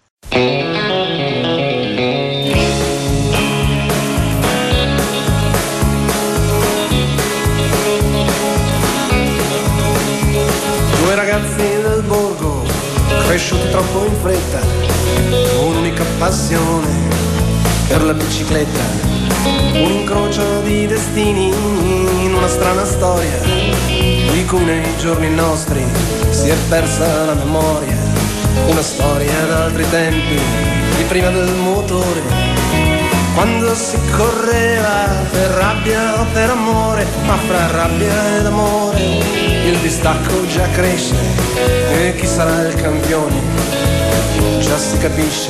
Due ragazzi del borgo, cresciuti troppo in fretta, un'unica passione per la bicicletta, un incrocio di destini in una strana storia, di cui nei giorni nostri si è persa la memoria, una storia d'altri tempi, di prima del motore, quando si correva per rabbia o per amore, ma fra rabbia ed amore il distacco già cresce e chi sarà il campione già si capisce.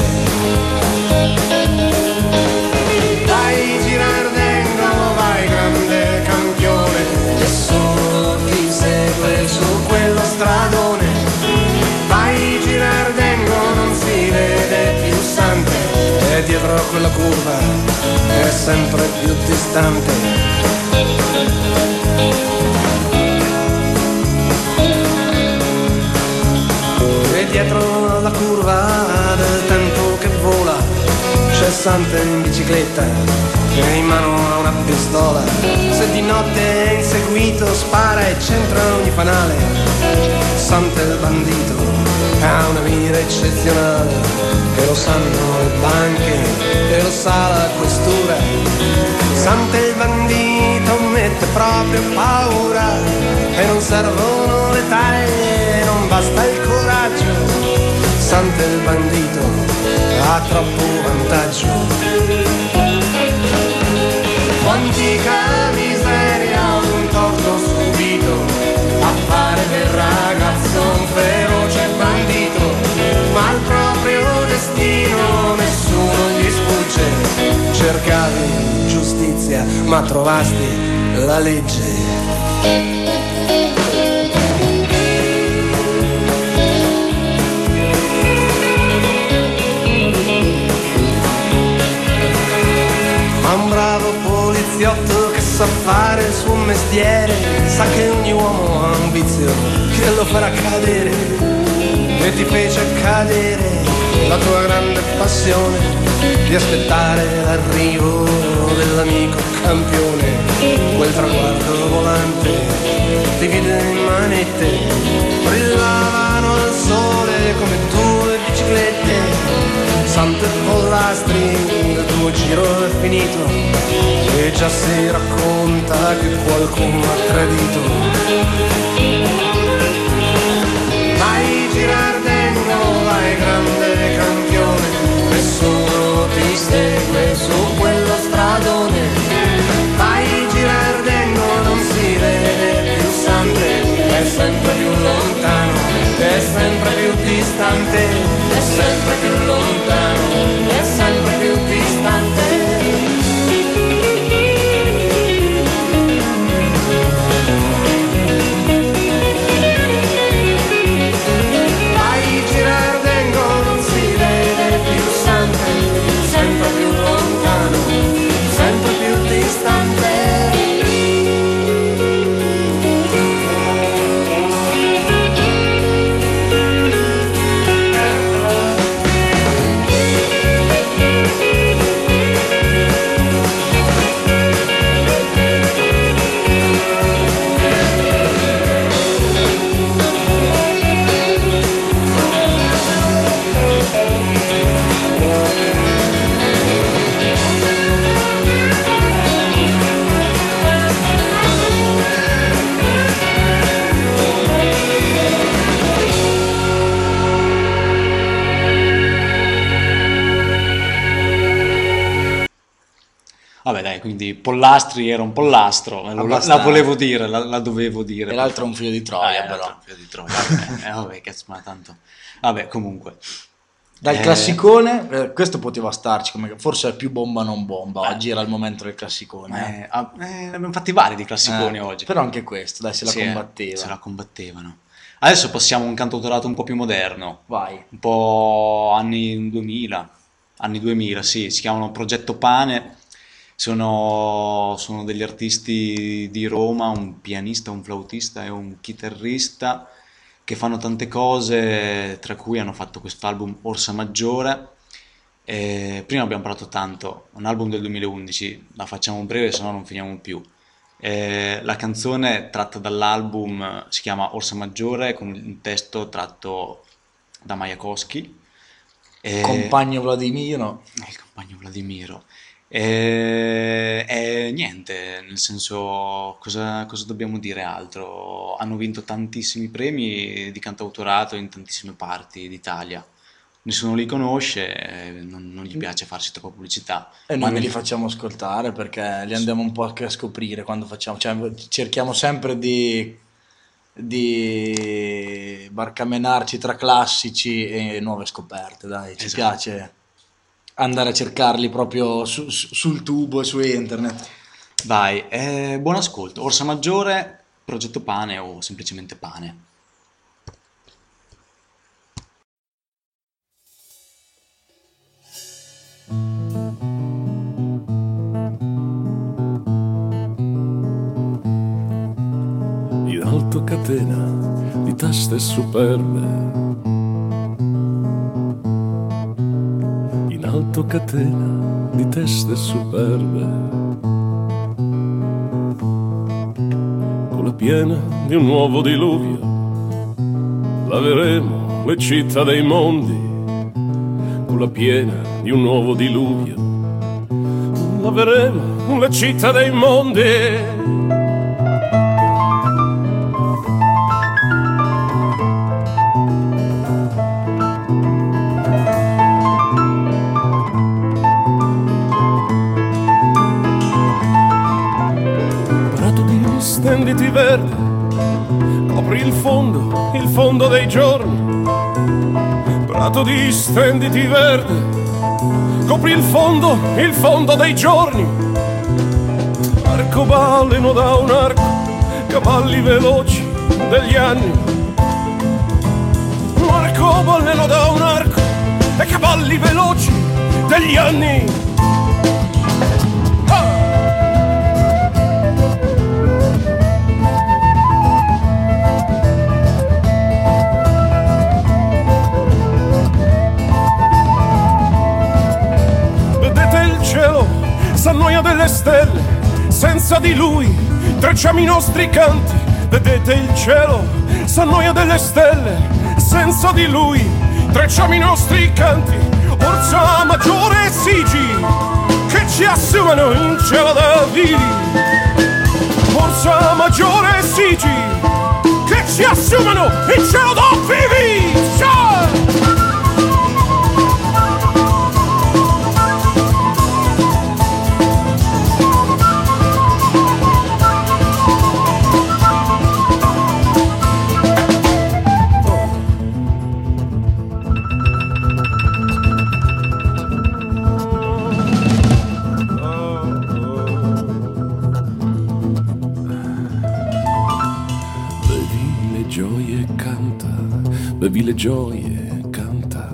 Vai Girardengo, vai grande campione, nessuno ti segue su quello stradone. Vai Girardengo, non si vede più Sante, e dietro a quella curva è sempre più distante. E dietro la curva del tempo che vola c'è Sante in bicicletta che in mano ha una pistola. Se di notte è inseguito spara e centra ogni fanale. Sante il bandito ha una mira eccezionale, che lo sanno le banche, che lo sa la questura. Sante il bandito mette proprio paura e non servono le taglie, non basta il coraggio. Sante il bandito ha troppo vantaggio. Quantica miseria, un torto subito a fare del ragazzo un feroce bandito, ma al proprio destino nessuno gli sfugge. Cercavi giustizia ma trovasti la legge. Ma un bravo poliziotto che sa fare il suo mestiere sa che ogni uomo ha un vizio che lo farà cadere, e ti fece cadere la tua grande passione di aspettare l'arrivo dell'amico campione. Quel traguardo volante ti vide in manette, brillavano al sole come due biciclette. Sante pollastri, il tuo giro è finito e già si racconta che qualcuno ha tradito. Vai Girardengo, vai grande campione, nessuno ti segue su quello stradone. Vai Girardengo, non si vede più Sante, è sempre più lontano, è sempre più distante, è sempre più lontano, è sempre più distante. Vai Girardengo, non si vede più Sante, sempre più lontano, sempre più distante. dai, quindi Pollastri era un pollastro, la, la volevo dire, la, la dovevo dire. E l'altro è un figlio di Troia, ah, però. Un figlio di Troia, vabbè, eh, vabbè, cazzo, ma tanto... Vabbè, comunque... Dal eh... classicone, eh, questo poteva starci, come forse è più bomba non bomba, eh. oggi era il momento del classicone. Eh, eh, abbiamo fatti vari di classiconi eh, oggi. Però anche questo, dai, se la sì, combatteva. Se la combattevano. Adesso passiamo a un cantautorato un po' più moderno. Vai. Un po' anni duemila. Anni duemila, sì, si chiamano Progetto Pane. Sono, sono degli artisti di Roma, un pianista, un flautista e un chitarrista, che fanno tante cose, tra cui hanno fatto quest'album Orsa Maggiore. E prima abbiamo parlato tanto, un album del duemilaundici, la facciamo breve se no non finiamo più. E la canzone tratta dall'album si chiama Orsa Maggiore, con un testo tratto da Majakowski. E... Compagno Vladimiro. Il compagno Vladimiro. E, e niente, nel senso, cosa, cosa dobbiamo dire altro? Hanno vinto tantissimi premi di cantautorato in tantissime parti d'Italia. Nessuno li conosce, non, non gli piace farsi troppa pubblicità. E ma noi ne... li facciamo ascoltare perché li andiamo un po' a scoprire quando facciamo, cioè cerchiamo sempre di, di barcamenarci tra classici e nuove scoperte, dai, ci esatto. piace andare a cercarli proprio su, su, sul tubo e su internet. Vai, eh, buon ascolto. Orsa Maggiore, Progetto Pane o semplicemente Pane. In alto catena di teste superbe, alto catena di teste superbe, con la piena di un nuovo diluvio laveremo le città dei mondi, con la piena di un nuovo diluvio laveremo le città dei mondi. Stenditi verde, copri il fondo, il fondo dei giorni. Prato di stenditi verde, copri il fondo, il fondo dei giorni. Arcobaleno da un arco, cavalli veloci degli anni. Arcobaleno da un arco e cavalli veloci degli anni. S'annoia delle stelle, senza di lui tracciamo i nostri canti. Vedete il cielo, s'annoia delle stelle, senza di lui tracciamo i nostri canti. Orsa Maggiore e Sigi, che ci assumono in cielo da vivi. Orsa Maggiore e Sigi, che ci assumono in cielo da vivi. Ciao! Bevi le gioie, canta.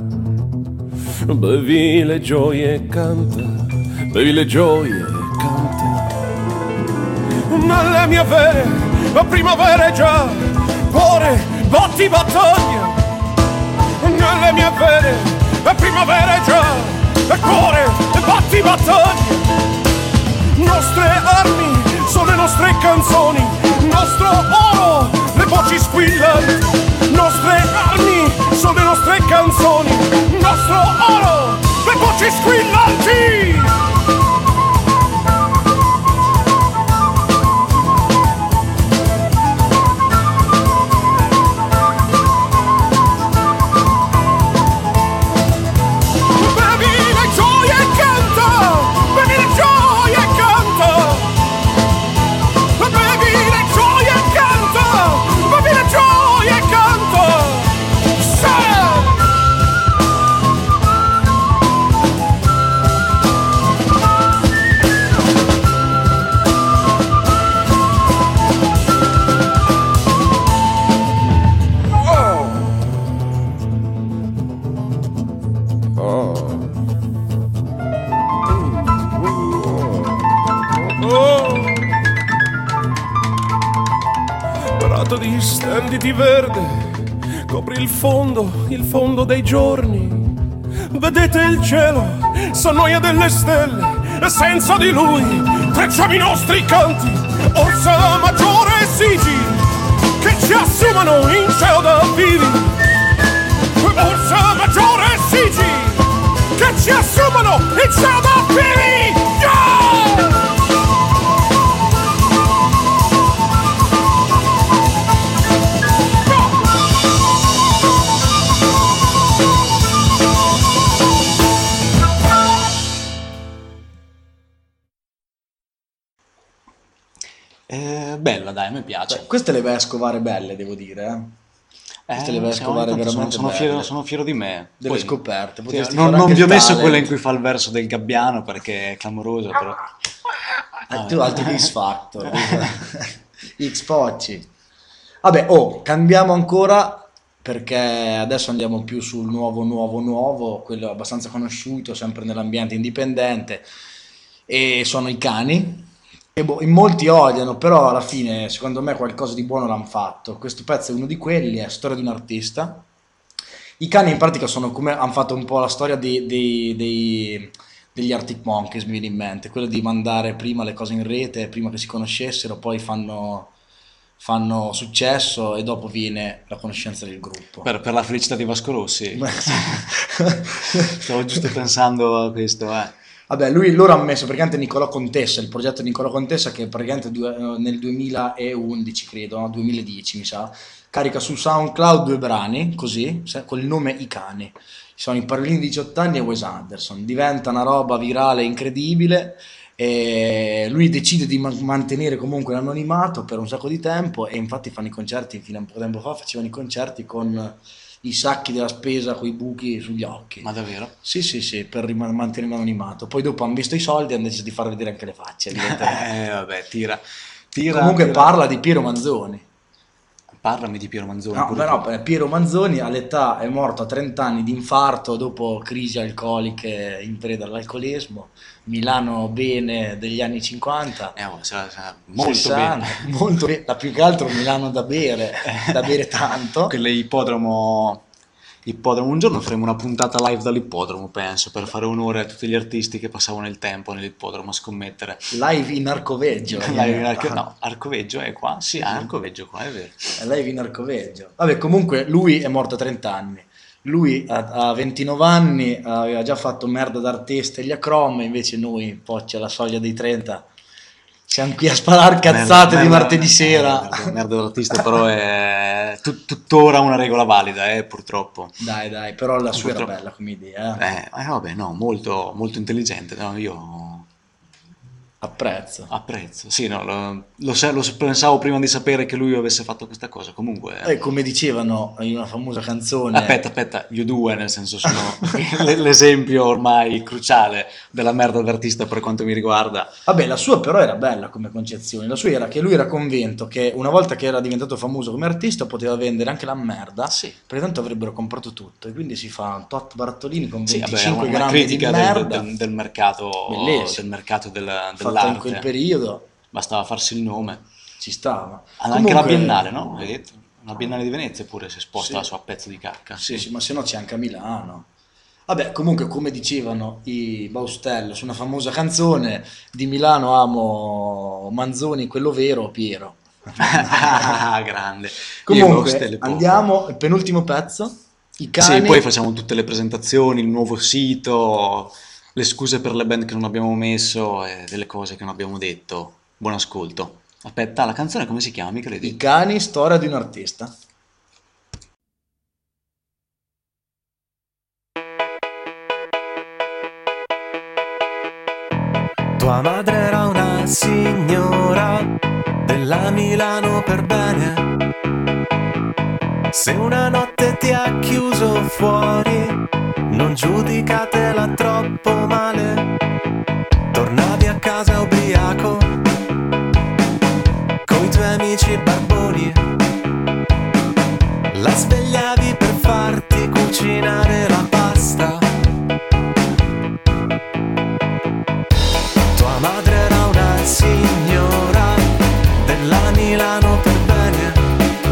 Bevi le gioie, canta. Bevi le gioie, canta. Nelle mie vene la primavera è già. Cuore, batti battaglia. Nelle mie vene la primavera è già. E cuore, batti battaglia. Nostre armi sono le nostre canzoni. Nostro oro, le voci squillanti. Nostre armi sono le nostre canzoni, nostro oro, le voci squillanti. Bevi le gioie e canta, bevi le gioie e mondo di stenditi verde, copri il fondo, il fondo dei giorni. Vedete il cielo, s'annoia delle stelle, e senza di lui tracciamo i nostri canti. Orsa Maggiore e Sigi, che ci assumano in cielo da vivi. Orsa Maggiore e Sigi, che ci assumono in cielo da vivi. Yeah! Eh, bella, dai, a me piace. Beh, queste le vai a scovare belle, devo dire. Eh. Queste Eh, le vai a sì, scovare ogni tanto veramente sono, sono, belle. fiero, sono fiero di me. Delle Poi, scoperte. sì, Potresti non fare non anche vi ho il messo talent. quella in cui fa il verso del gabbiano perché è clamoroso, però. Eh, tu altri che X Factor. X Pocci. Vabbè, oh, cambiamo ancora perché adesso andiamo più sul nuovo, nuovo, nuovo, quello abbastanza conosciuto, sempre nell'ambiente indipendente, e sono i Cani. E boh, in molti odiano, però alla fine secondo me qualcosa di buono l'hanno fatto. Questo pezzo è uno di quelli, è Storia di un artista. I Cani in pratica sono come hanno fatto un po' la storia dei, dei- dei- degli Arctic Monkeys, mi viene in mente, quello di mandare prima le cose in rete, prima che si conoscessero, poi fanno, fanno successo e dopo viene la conoscenza del gruppo. Per, per la felicità di Vasco Rossi. Beh, sì. Stavo giusto pensando a questo, eh. Vabbè, lui, loro hanno messo praticamente Nicolò Contessa, il progetto di Nicolò Contessa che praticamente due- nel duemilaundici, credo, no? duemiladieci mi sa, carica su SoundCloud due brani, così, se- col nome I Cani. Sono i Parolini di diciotto anni e Wes Anderson. Diventa una roba virale incredibile e lui decide di ma- mantenere comunque l'anonimato per un sacco di tempo e infatti fanno i concerti, fino a un po' di tempo fa facevano i concerti con i sacchi della spesa con i buchi sugli occhi. Ma davvero? Sì, sì, sì, per rim- mantenere l'anonimato. Poi dopo hanno visto i soldi e hanno deciso di far vedere anche le facce. evidentemente. Eh, vabbè, tira. Tira, Comunque tira. parla di Piero Manzoni. Parlami di Piero Manzoni. No, pure però tu. per Piero Manzoni all'età è morto a trenta anni di infarto dopo crisi alcoliche in preda all'alcolismo. Milano bene degli anni cinquanta. Eh, oh, sa- sa- molto sessanta, bene. molto bene. Da più che altro Milano da bere, da bere tanto. Quelle ippodromo, ippodromo. Un giorno faremo una puntata live dall'ippodromo, penso, per fare onore a tutti gli artisti che passavano il tempo nell'ippodromo a scommettere. Live in Arcoveggio. Live in Arco- no, Arcoveggio è qua? Sì, ah, Arcoveggio qua, è vero. È live in Arcoveggio. Vabbè, comunque lui è morto a trenta anni. Lui a, a ventinove anni aveva già fatto merda d'artista e gli Acrom, invece noi, pocci alla soglia dei trenta, siamo qui a sparare cazzate Merda- di merda- martedì sera. Merda, merda d'artista, però è tut- tuttora una regola valida, eh, purtroppo. Dai, dai, però la sua era Purtroppo. bella come idea. eh. Eh, eh, vabbè, no, molto, molto intelligente, no, io Apprezzo. apprezzo. Sì, no, lo, lo sa- lo pensavo prima di sapere che lui avesse fatto questa cosa, comunque. E come dicevano in una famosa canzone, Aspetta, aspetta, io due, nel senso sono l- l'esempio ormai cruciale della merda d'artista per quanto mi riguarda. vabbè, la sua però era bella come concezione. La sua era che lui era convinto che una volta che era diventato famoso come artista poteva vendere anche la merda, Sì. perché tanto avrebbero comprato tutto. E quindi si fa un tot Bartolini con Sì, vabbè, era venticinque una grammi di critica del, merda, del- del mercato, Bellissimo. del mercato del- fatta in dell'arte. quel periodo, Bastava farsi il nome. ci stava. Anche Comunque- la Biennale, no? Hai detto? Una Biennale di Venezia pure si è esposta Sì. la sua pezzo di cacca. Sì, sì, ma se no c'è anche a Milano. Vabbè, comunque, come dicevano i Baustelle su una famosa canzone, di Milano amo Manzoni, quello vero, Piero. Ah, grande. Io Comunque, Baustelle poco. andiamo, il penultimo pezzo, i cani. Sì, poi facciamo tutte le presentazioni, il nuovo sito, le scuse per le band che non abbiamo messo e delle cose che non abbiamo detto. Buon ascolto. Aspetta, la canzone come si chiama? Mi credi? I cani, storia di un artista. Tua madre era una signora della Milano per bene. Se una notte ti ha chiuso fuori, non giudicatela troppo male. Tornavi a casa ubriaco coi tuoi amici barboni. La svegliavi per farti cucinare la pasta. Tua madre era una signora della Milano per bene.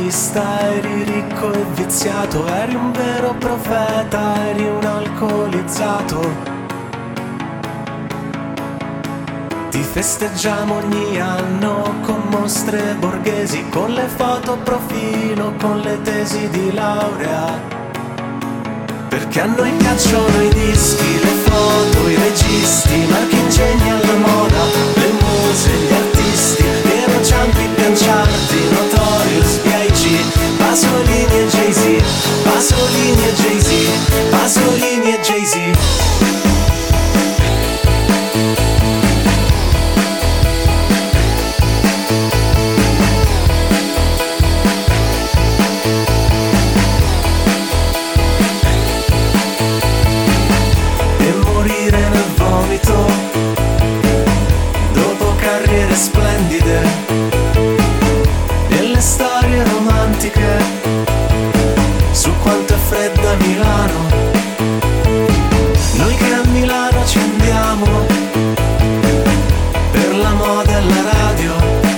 artista, eri ricco e viziato, eri un vero profeta, eri un alcolizzato. Ti festeggiamo ogni anno con mostre borghesi, con le foto profilo, con le tesi di laurea. Perché a noi piacciono i dischi, le foto, i registi, marchingegni alla moda, le muse, gli artisti, Piero Ciampi, Pianciardi, Notorious, B I G, Pasolini e Jay-Z, Pasolini e Jay-Z, Pasolini e Jay-Z. Dopo carriere splendide e le storie romantiche su quanto è fredda Milano, noi che a Milano ci andiamo per la moda e la radio,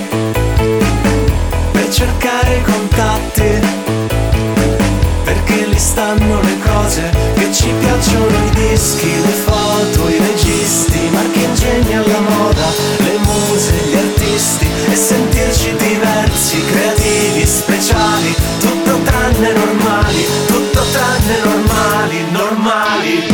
per cercare i contatti, perché lì stanno le cose che ci piacciono, i dischi, le foto, i registi, i marchingegni alla moda, le muse, gli artisti, e sentirci diversi, creativi, speciali, tutto tranne normali, tutto tranne normali, normali.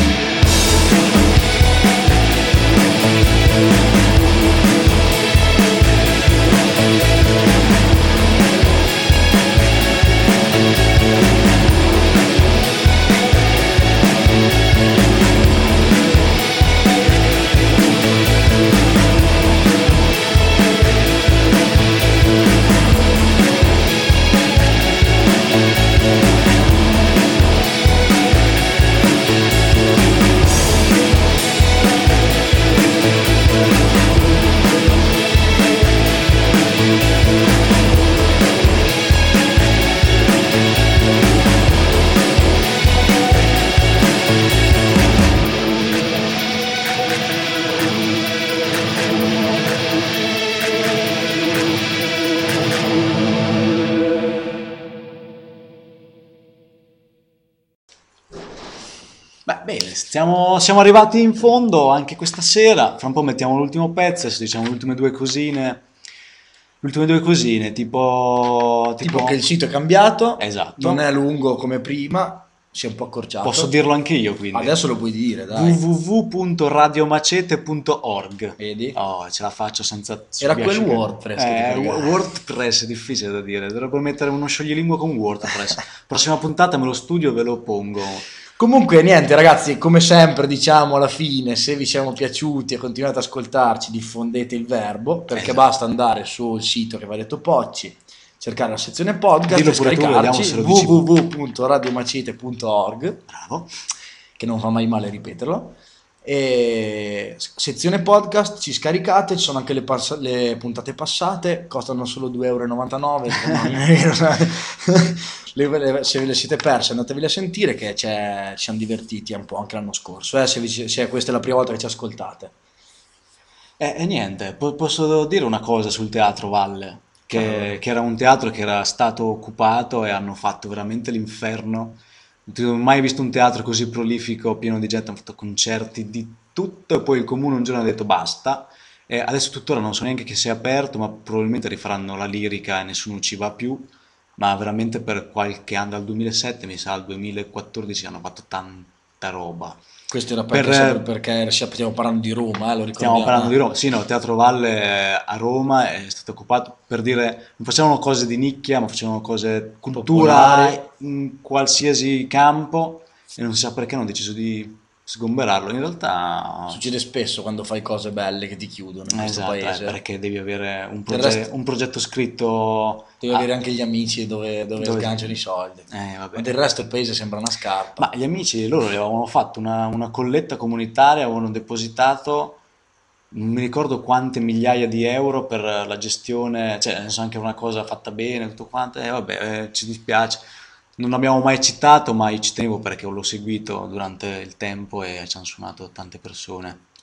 Beh, bene, stiamo, siamo arrivati in fondo anche questa sera. Fra un po' mettiamo l'ultimo pezzo, adesso diciamo le ultime due cosine. Le ultime due cosine, tipo, tipo... Tipo che il sito è cambiato, esatto. Non è lungo come prima, si è un po' accorciato. Posso dirlo anche io, quindi. Adesso lo puoi dire, dai. w w w punto radiomacete punto org. Vedi? Oh, ce la faccio senza... Era quel WordPress. Eh, WordPress è difficile da dire, dovrebbe mettere uno scioglilingua con WordPress. Prossima puntata me lo studio e ve lo pongo. Comunque niente ragazzi, come sempre diciamo alla fine, se vi siamo piaciuti e continuate ad ascoltarci, diffondete il verbo, perché esatto. Basta andare sul sito che vi ha detto Pocci, cercare la sezione podcast Dillo e scaricarci tu, w w w punto radiomacete punto org. Bravo. Che non fa mai male ripeterlo. E sezione podcast, ci scaricate, ci sono anche le, pass- le puntate passate, costano solo due e novantanove euro. le, le, se ve le siete perse andatevele a sentire, che c'è, ci siamo divertiti un po' anche l'anno scorso, eh, se, vi, se questa è la prima volta che ci ascoltate. E eh, eh, niente, po- posso dire una cosa sul Teatro Valle, che, ah. che era un teatro che era stato occupato e hanno fatto veramente l'inferno. Non ho mai visto un teatro così prolifico, pieno di gente, hanno fatto concerti di tutto e poi il comune un giorno ha detto basta, e adesso tuttora non so neanche che sia aperto, ma probabilmente rifaranno la lirica e nessuno ci va più, ma veramente per qualche anno, dal duemilasette mi sa al duemilaquattordici hanno fatto tanta roba. Questo era perché, per, perché stiamo parlando di Roma, eh, lo ricordiamo. Stiamo parlando di Roma, sì no, Teatro Valle a Roma è stato occupato, per dire, non facevano cose di nicchia, ma facevano cose culturali in qualsiasi campo, e non si sa perché hanno deciso di sgomberarlo. In realtà succede spesso quando fai cose belle che ti chiudono in questo esatto, paese, eh, perché devi avere un, proge- resto, un progetto scritto, devi ah, avere anche gli amici dove, dove, dove sganciano i soldi, eh, vabbè. Ma del resto il paese sembra una scarpa. Ma gli amici, loro avevano fatto una, una colletta comunitaria, avevano depositato non mi ricordo quante migliaia di euro per la gestione, cioè nel senso anche una cosa fatta bene, tutto quanto, e eh, vabbè, eh, ci dispiace. Non abbiamo mai citato, ma io ci tenevo perché l'ho seguito durante il tempo e ci hanno suonato tante persone.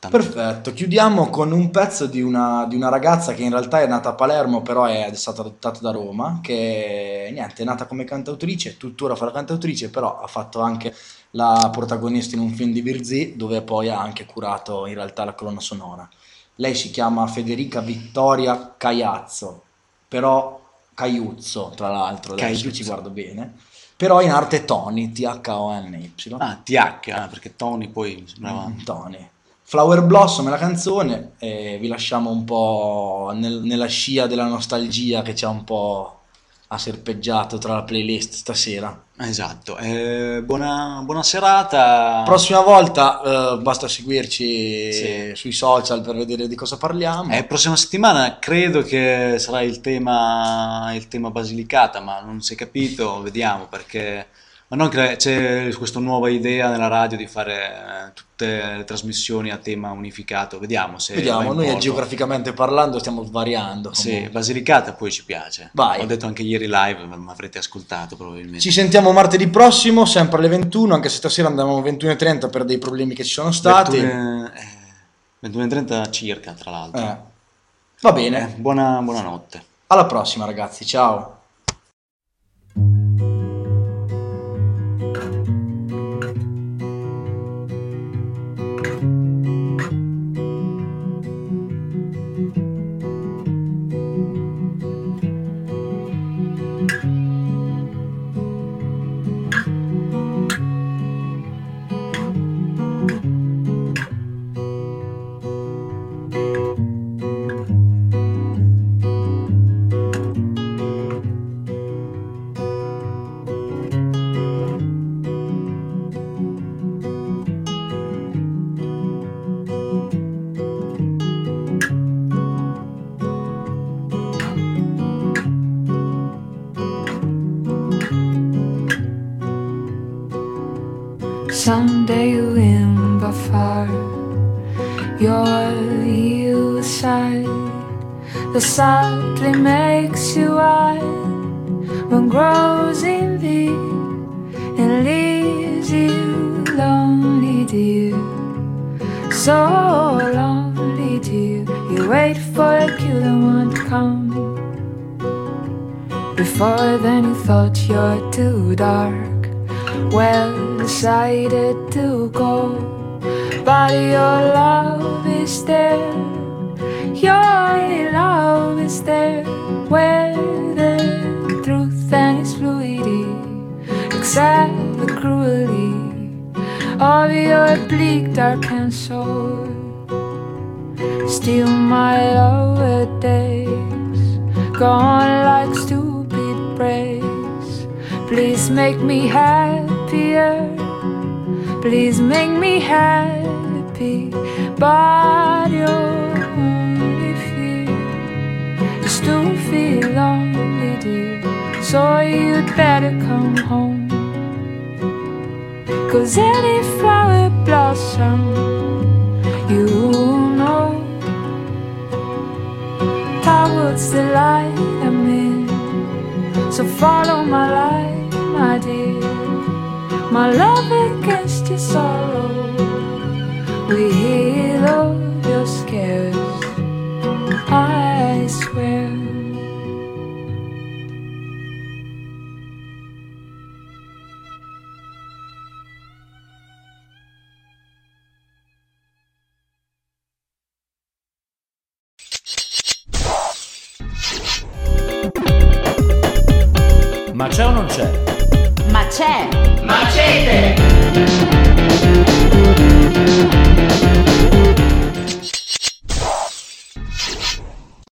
Tanto. Perfetto, chiudiamo con un pezzo di una, di una ragazza che in realtà è nata a Palermo, però è, è stata adottata da Roma, che niente, è nata come cantautrice, tuttora fa la cantautrice, però ha fatto anche la protagonista in un film di Virzì, dove poi ha anche curato in realtà la colonna sonora. Lei si chiama Federica Vittoria Caiazzo, però Caiuzzo, tra l'altro, adesso Caiuzzo. che ci guardo bene, però in arte Tony, T H O N Y. Ah, T H, ah, perché Tony poi mi sembrava... Mm, Tony. Flower Blossom è la canzone, e vi lasciamo un po' nel- nella scia della nostalgia che ci ha un po' asserpeggiato tra la playlist stasera. Esatto, eh, buona, buona serata. Prossima volta eh, basta seguirci Sì. sui social per vedere di cosa parliamo. Eh, prossima settimana credo che sarà il tema, il tema Basilicata, ma non si è capito, vediamo, perché ma non cre- c'è questa nuova idea nella radio di fare eh, tutte le trasmissioni a tema unificato, vediamo se va Vediamo, in noi porto. geograficamente parlando stiamo variando. Sì, comunque. Basilicata poi ci piace. Vai. Ho detto anche ieri live, ma mi avrete ascoltato probabilmente. Ci sentiamo martedì prossimo, sempre alle ventuno, anche se stasera andiamo alle ventuno e trenta per dei problemi che ci sono stati. ventuno eh, ventuno e trenta circa, tra l'altro. Eh, Va bene, Eh, buona, buonanotte. alla prossima ragazzi, ciao. Someday you in by far, your hillside, the sadly makes you wild, one grows in thee and leaves you lonely, dear, so lonely, dear. You wait for a killer one to come. Before then you thought you're too dark, well decided to go, but your love is there, your love is there, where the truth and its fluidity accept the cruelty of your bleak dark and soul. Still my lower days go on like stupid praise. Please make me happier, please make me happy, but your only fear is to feel lonely, dear, so you'd better come home. Cause any flower blossom, you know, towards the light I'm in, so follow my light, my dear, my love against your sorrow, we heal all your scares, I swear. Ma c'è o non c'è? Ma c'è! Macete!